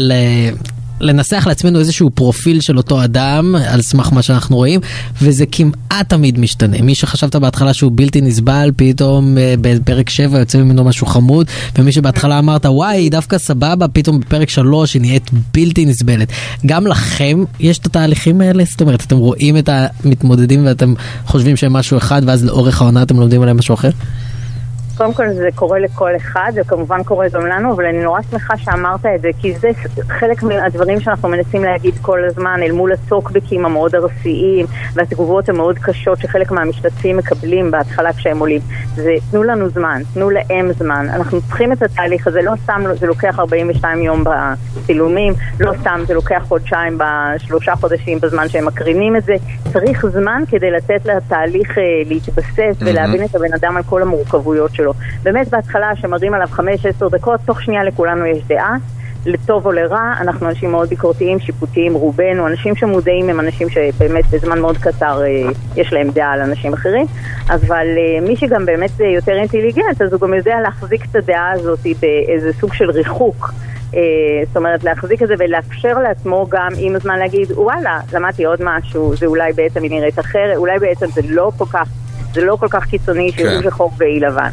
לנסח לעצמנו איזשהו פרופיל של אותו אדם על סמך מה שאנחנו רואים, וזה כמעט תמיד משתנה. מי שחשבת בהתחלה שהוא בלתי נסבל, פתאום בפרק 7 יוצא ממנו משהו חמוד, ומי שבהתחלה אמרת וואי, דווקא סבבה, פתאום בפרק 3 היא נהיית בלתי נסבלת. גם לכם יש את התהליכים האלה? זאת אומרת, אתם רואים את המתמודדים ואתם חושבים שהם משהו אחד, ואז לאורך העונה אתם לומדים עליהם משהו אחר? קודם כל זה קורה לכל אחד, זה כמובן קורה גם לנו, אבל אני נורא שמחה שאמרת את זה, כי זה חלק מהדברים שאנחנו מנסים להגיד כל הזמן, אל מול הטוקבקים המאוד ארסיים, והתגובות המאוד קשות שחלק מהמשתתפים מקבלים בהתחלה כשהם עולים. זה תנו לנו זמן, תנו להם זמן. אנחנו צריכים את התהליך הזה, לא סתם זה לוקח 42 יום בצילומים, לא סתם זה לוקח חודשיים ב3 חודשים בזמן שהם מקרינים את זה. צריך זמן כדי לתת לתהליך להתבסס ולהבין את הבן אדם על כל המורכבויות שלו. באמת בהתחלה שמראים עליו 5-10 דקות, תוך שנייה לכולנו יש דעה, לטוב או לרע, אנחנו אנשים מאוד ביקורתיים, שיפוטיים, רובנו, אנשים שמודעים הם אנשים שבאמת בזמן מאוד קצר יש להם דעה על אנשים אחרים, אבל מי שגם באמת יותר אינטליגנט, אז הוא גם יודע להחזיק את הדעה הזאת באיזה סוג של ריחוק, זאת אומרת להחזיק את זה ולאפשר לעצמו גם עם הזמן להגיד, וואלה, למדתי עוד משהו, זה אולי בעצם היא נראית אחרת, אולי בעצם זה לא כל כך קיצוני שהוא שחור ואי לבן.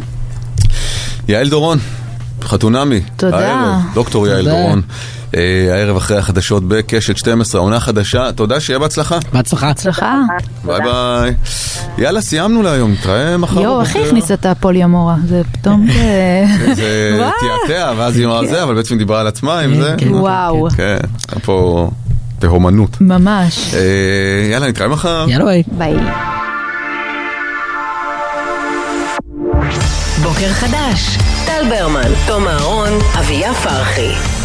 יעל דורון, חתונמי. תודה. דוקטור יעל דורון. הערב אחרי החדשות בקשת 12, עונה חדשה. תודה, שיהיה בהצלחה. בהצלחה. הצלחה. ביי ביי. יאללה, סיימנו להיום. נתראה מחר. יו, איך הכניס את הפוליאמורה? זה פתאום... זה תיאטע, ואז היא אמרה זה, אבל בעצם דיברה על עצמה עם זה. וואו. כן, פה תהומנות. ממש. יאללה, נתראה מחר. יאללה, ביי. ביי. בוקר חדש, טל ברמן, תום אהרון, אביה פרחי.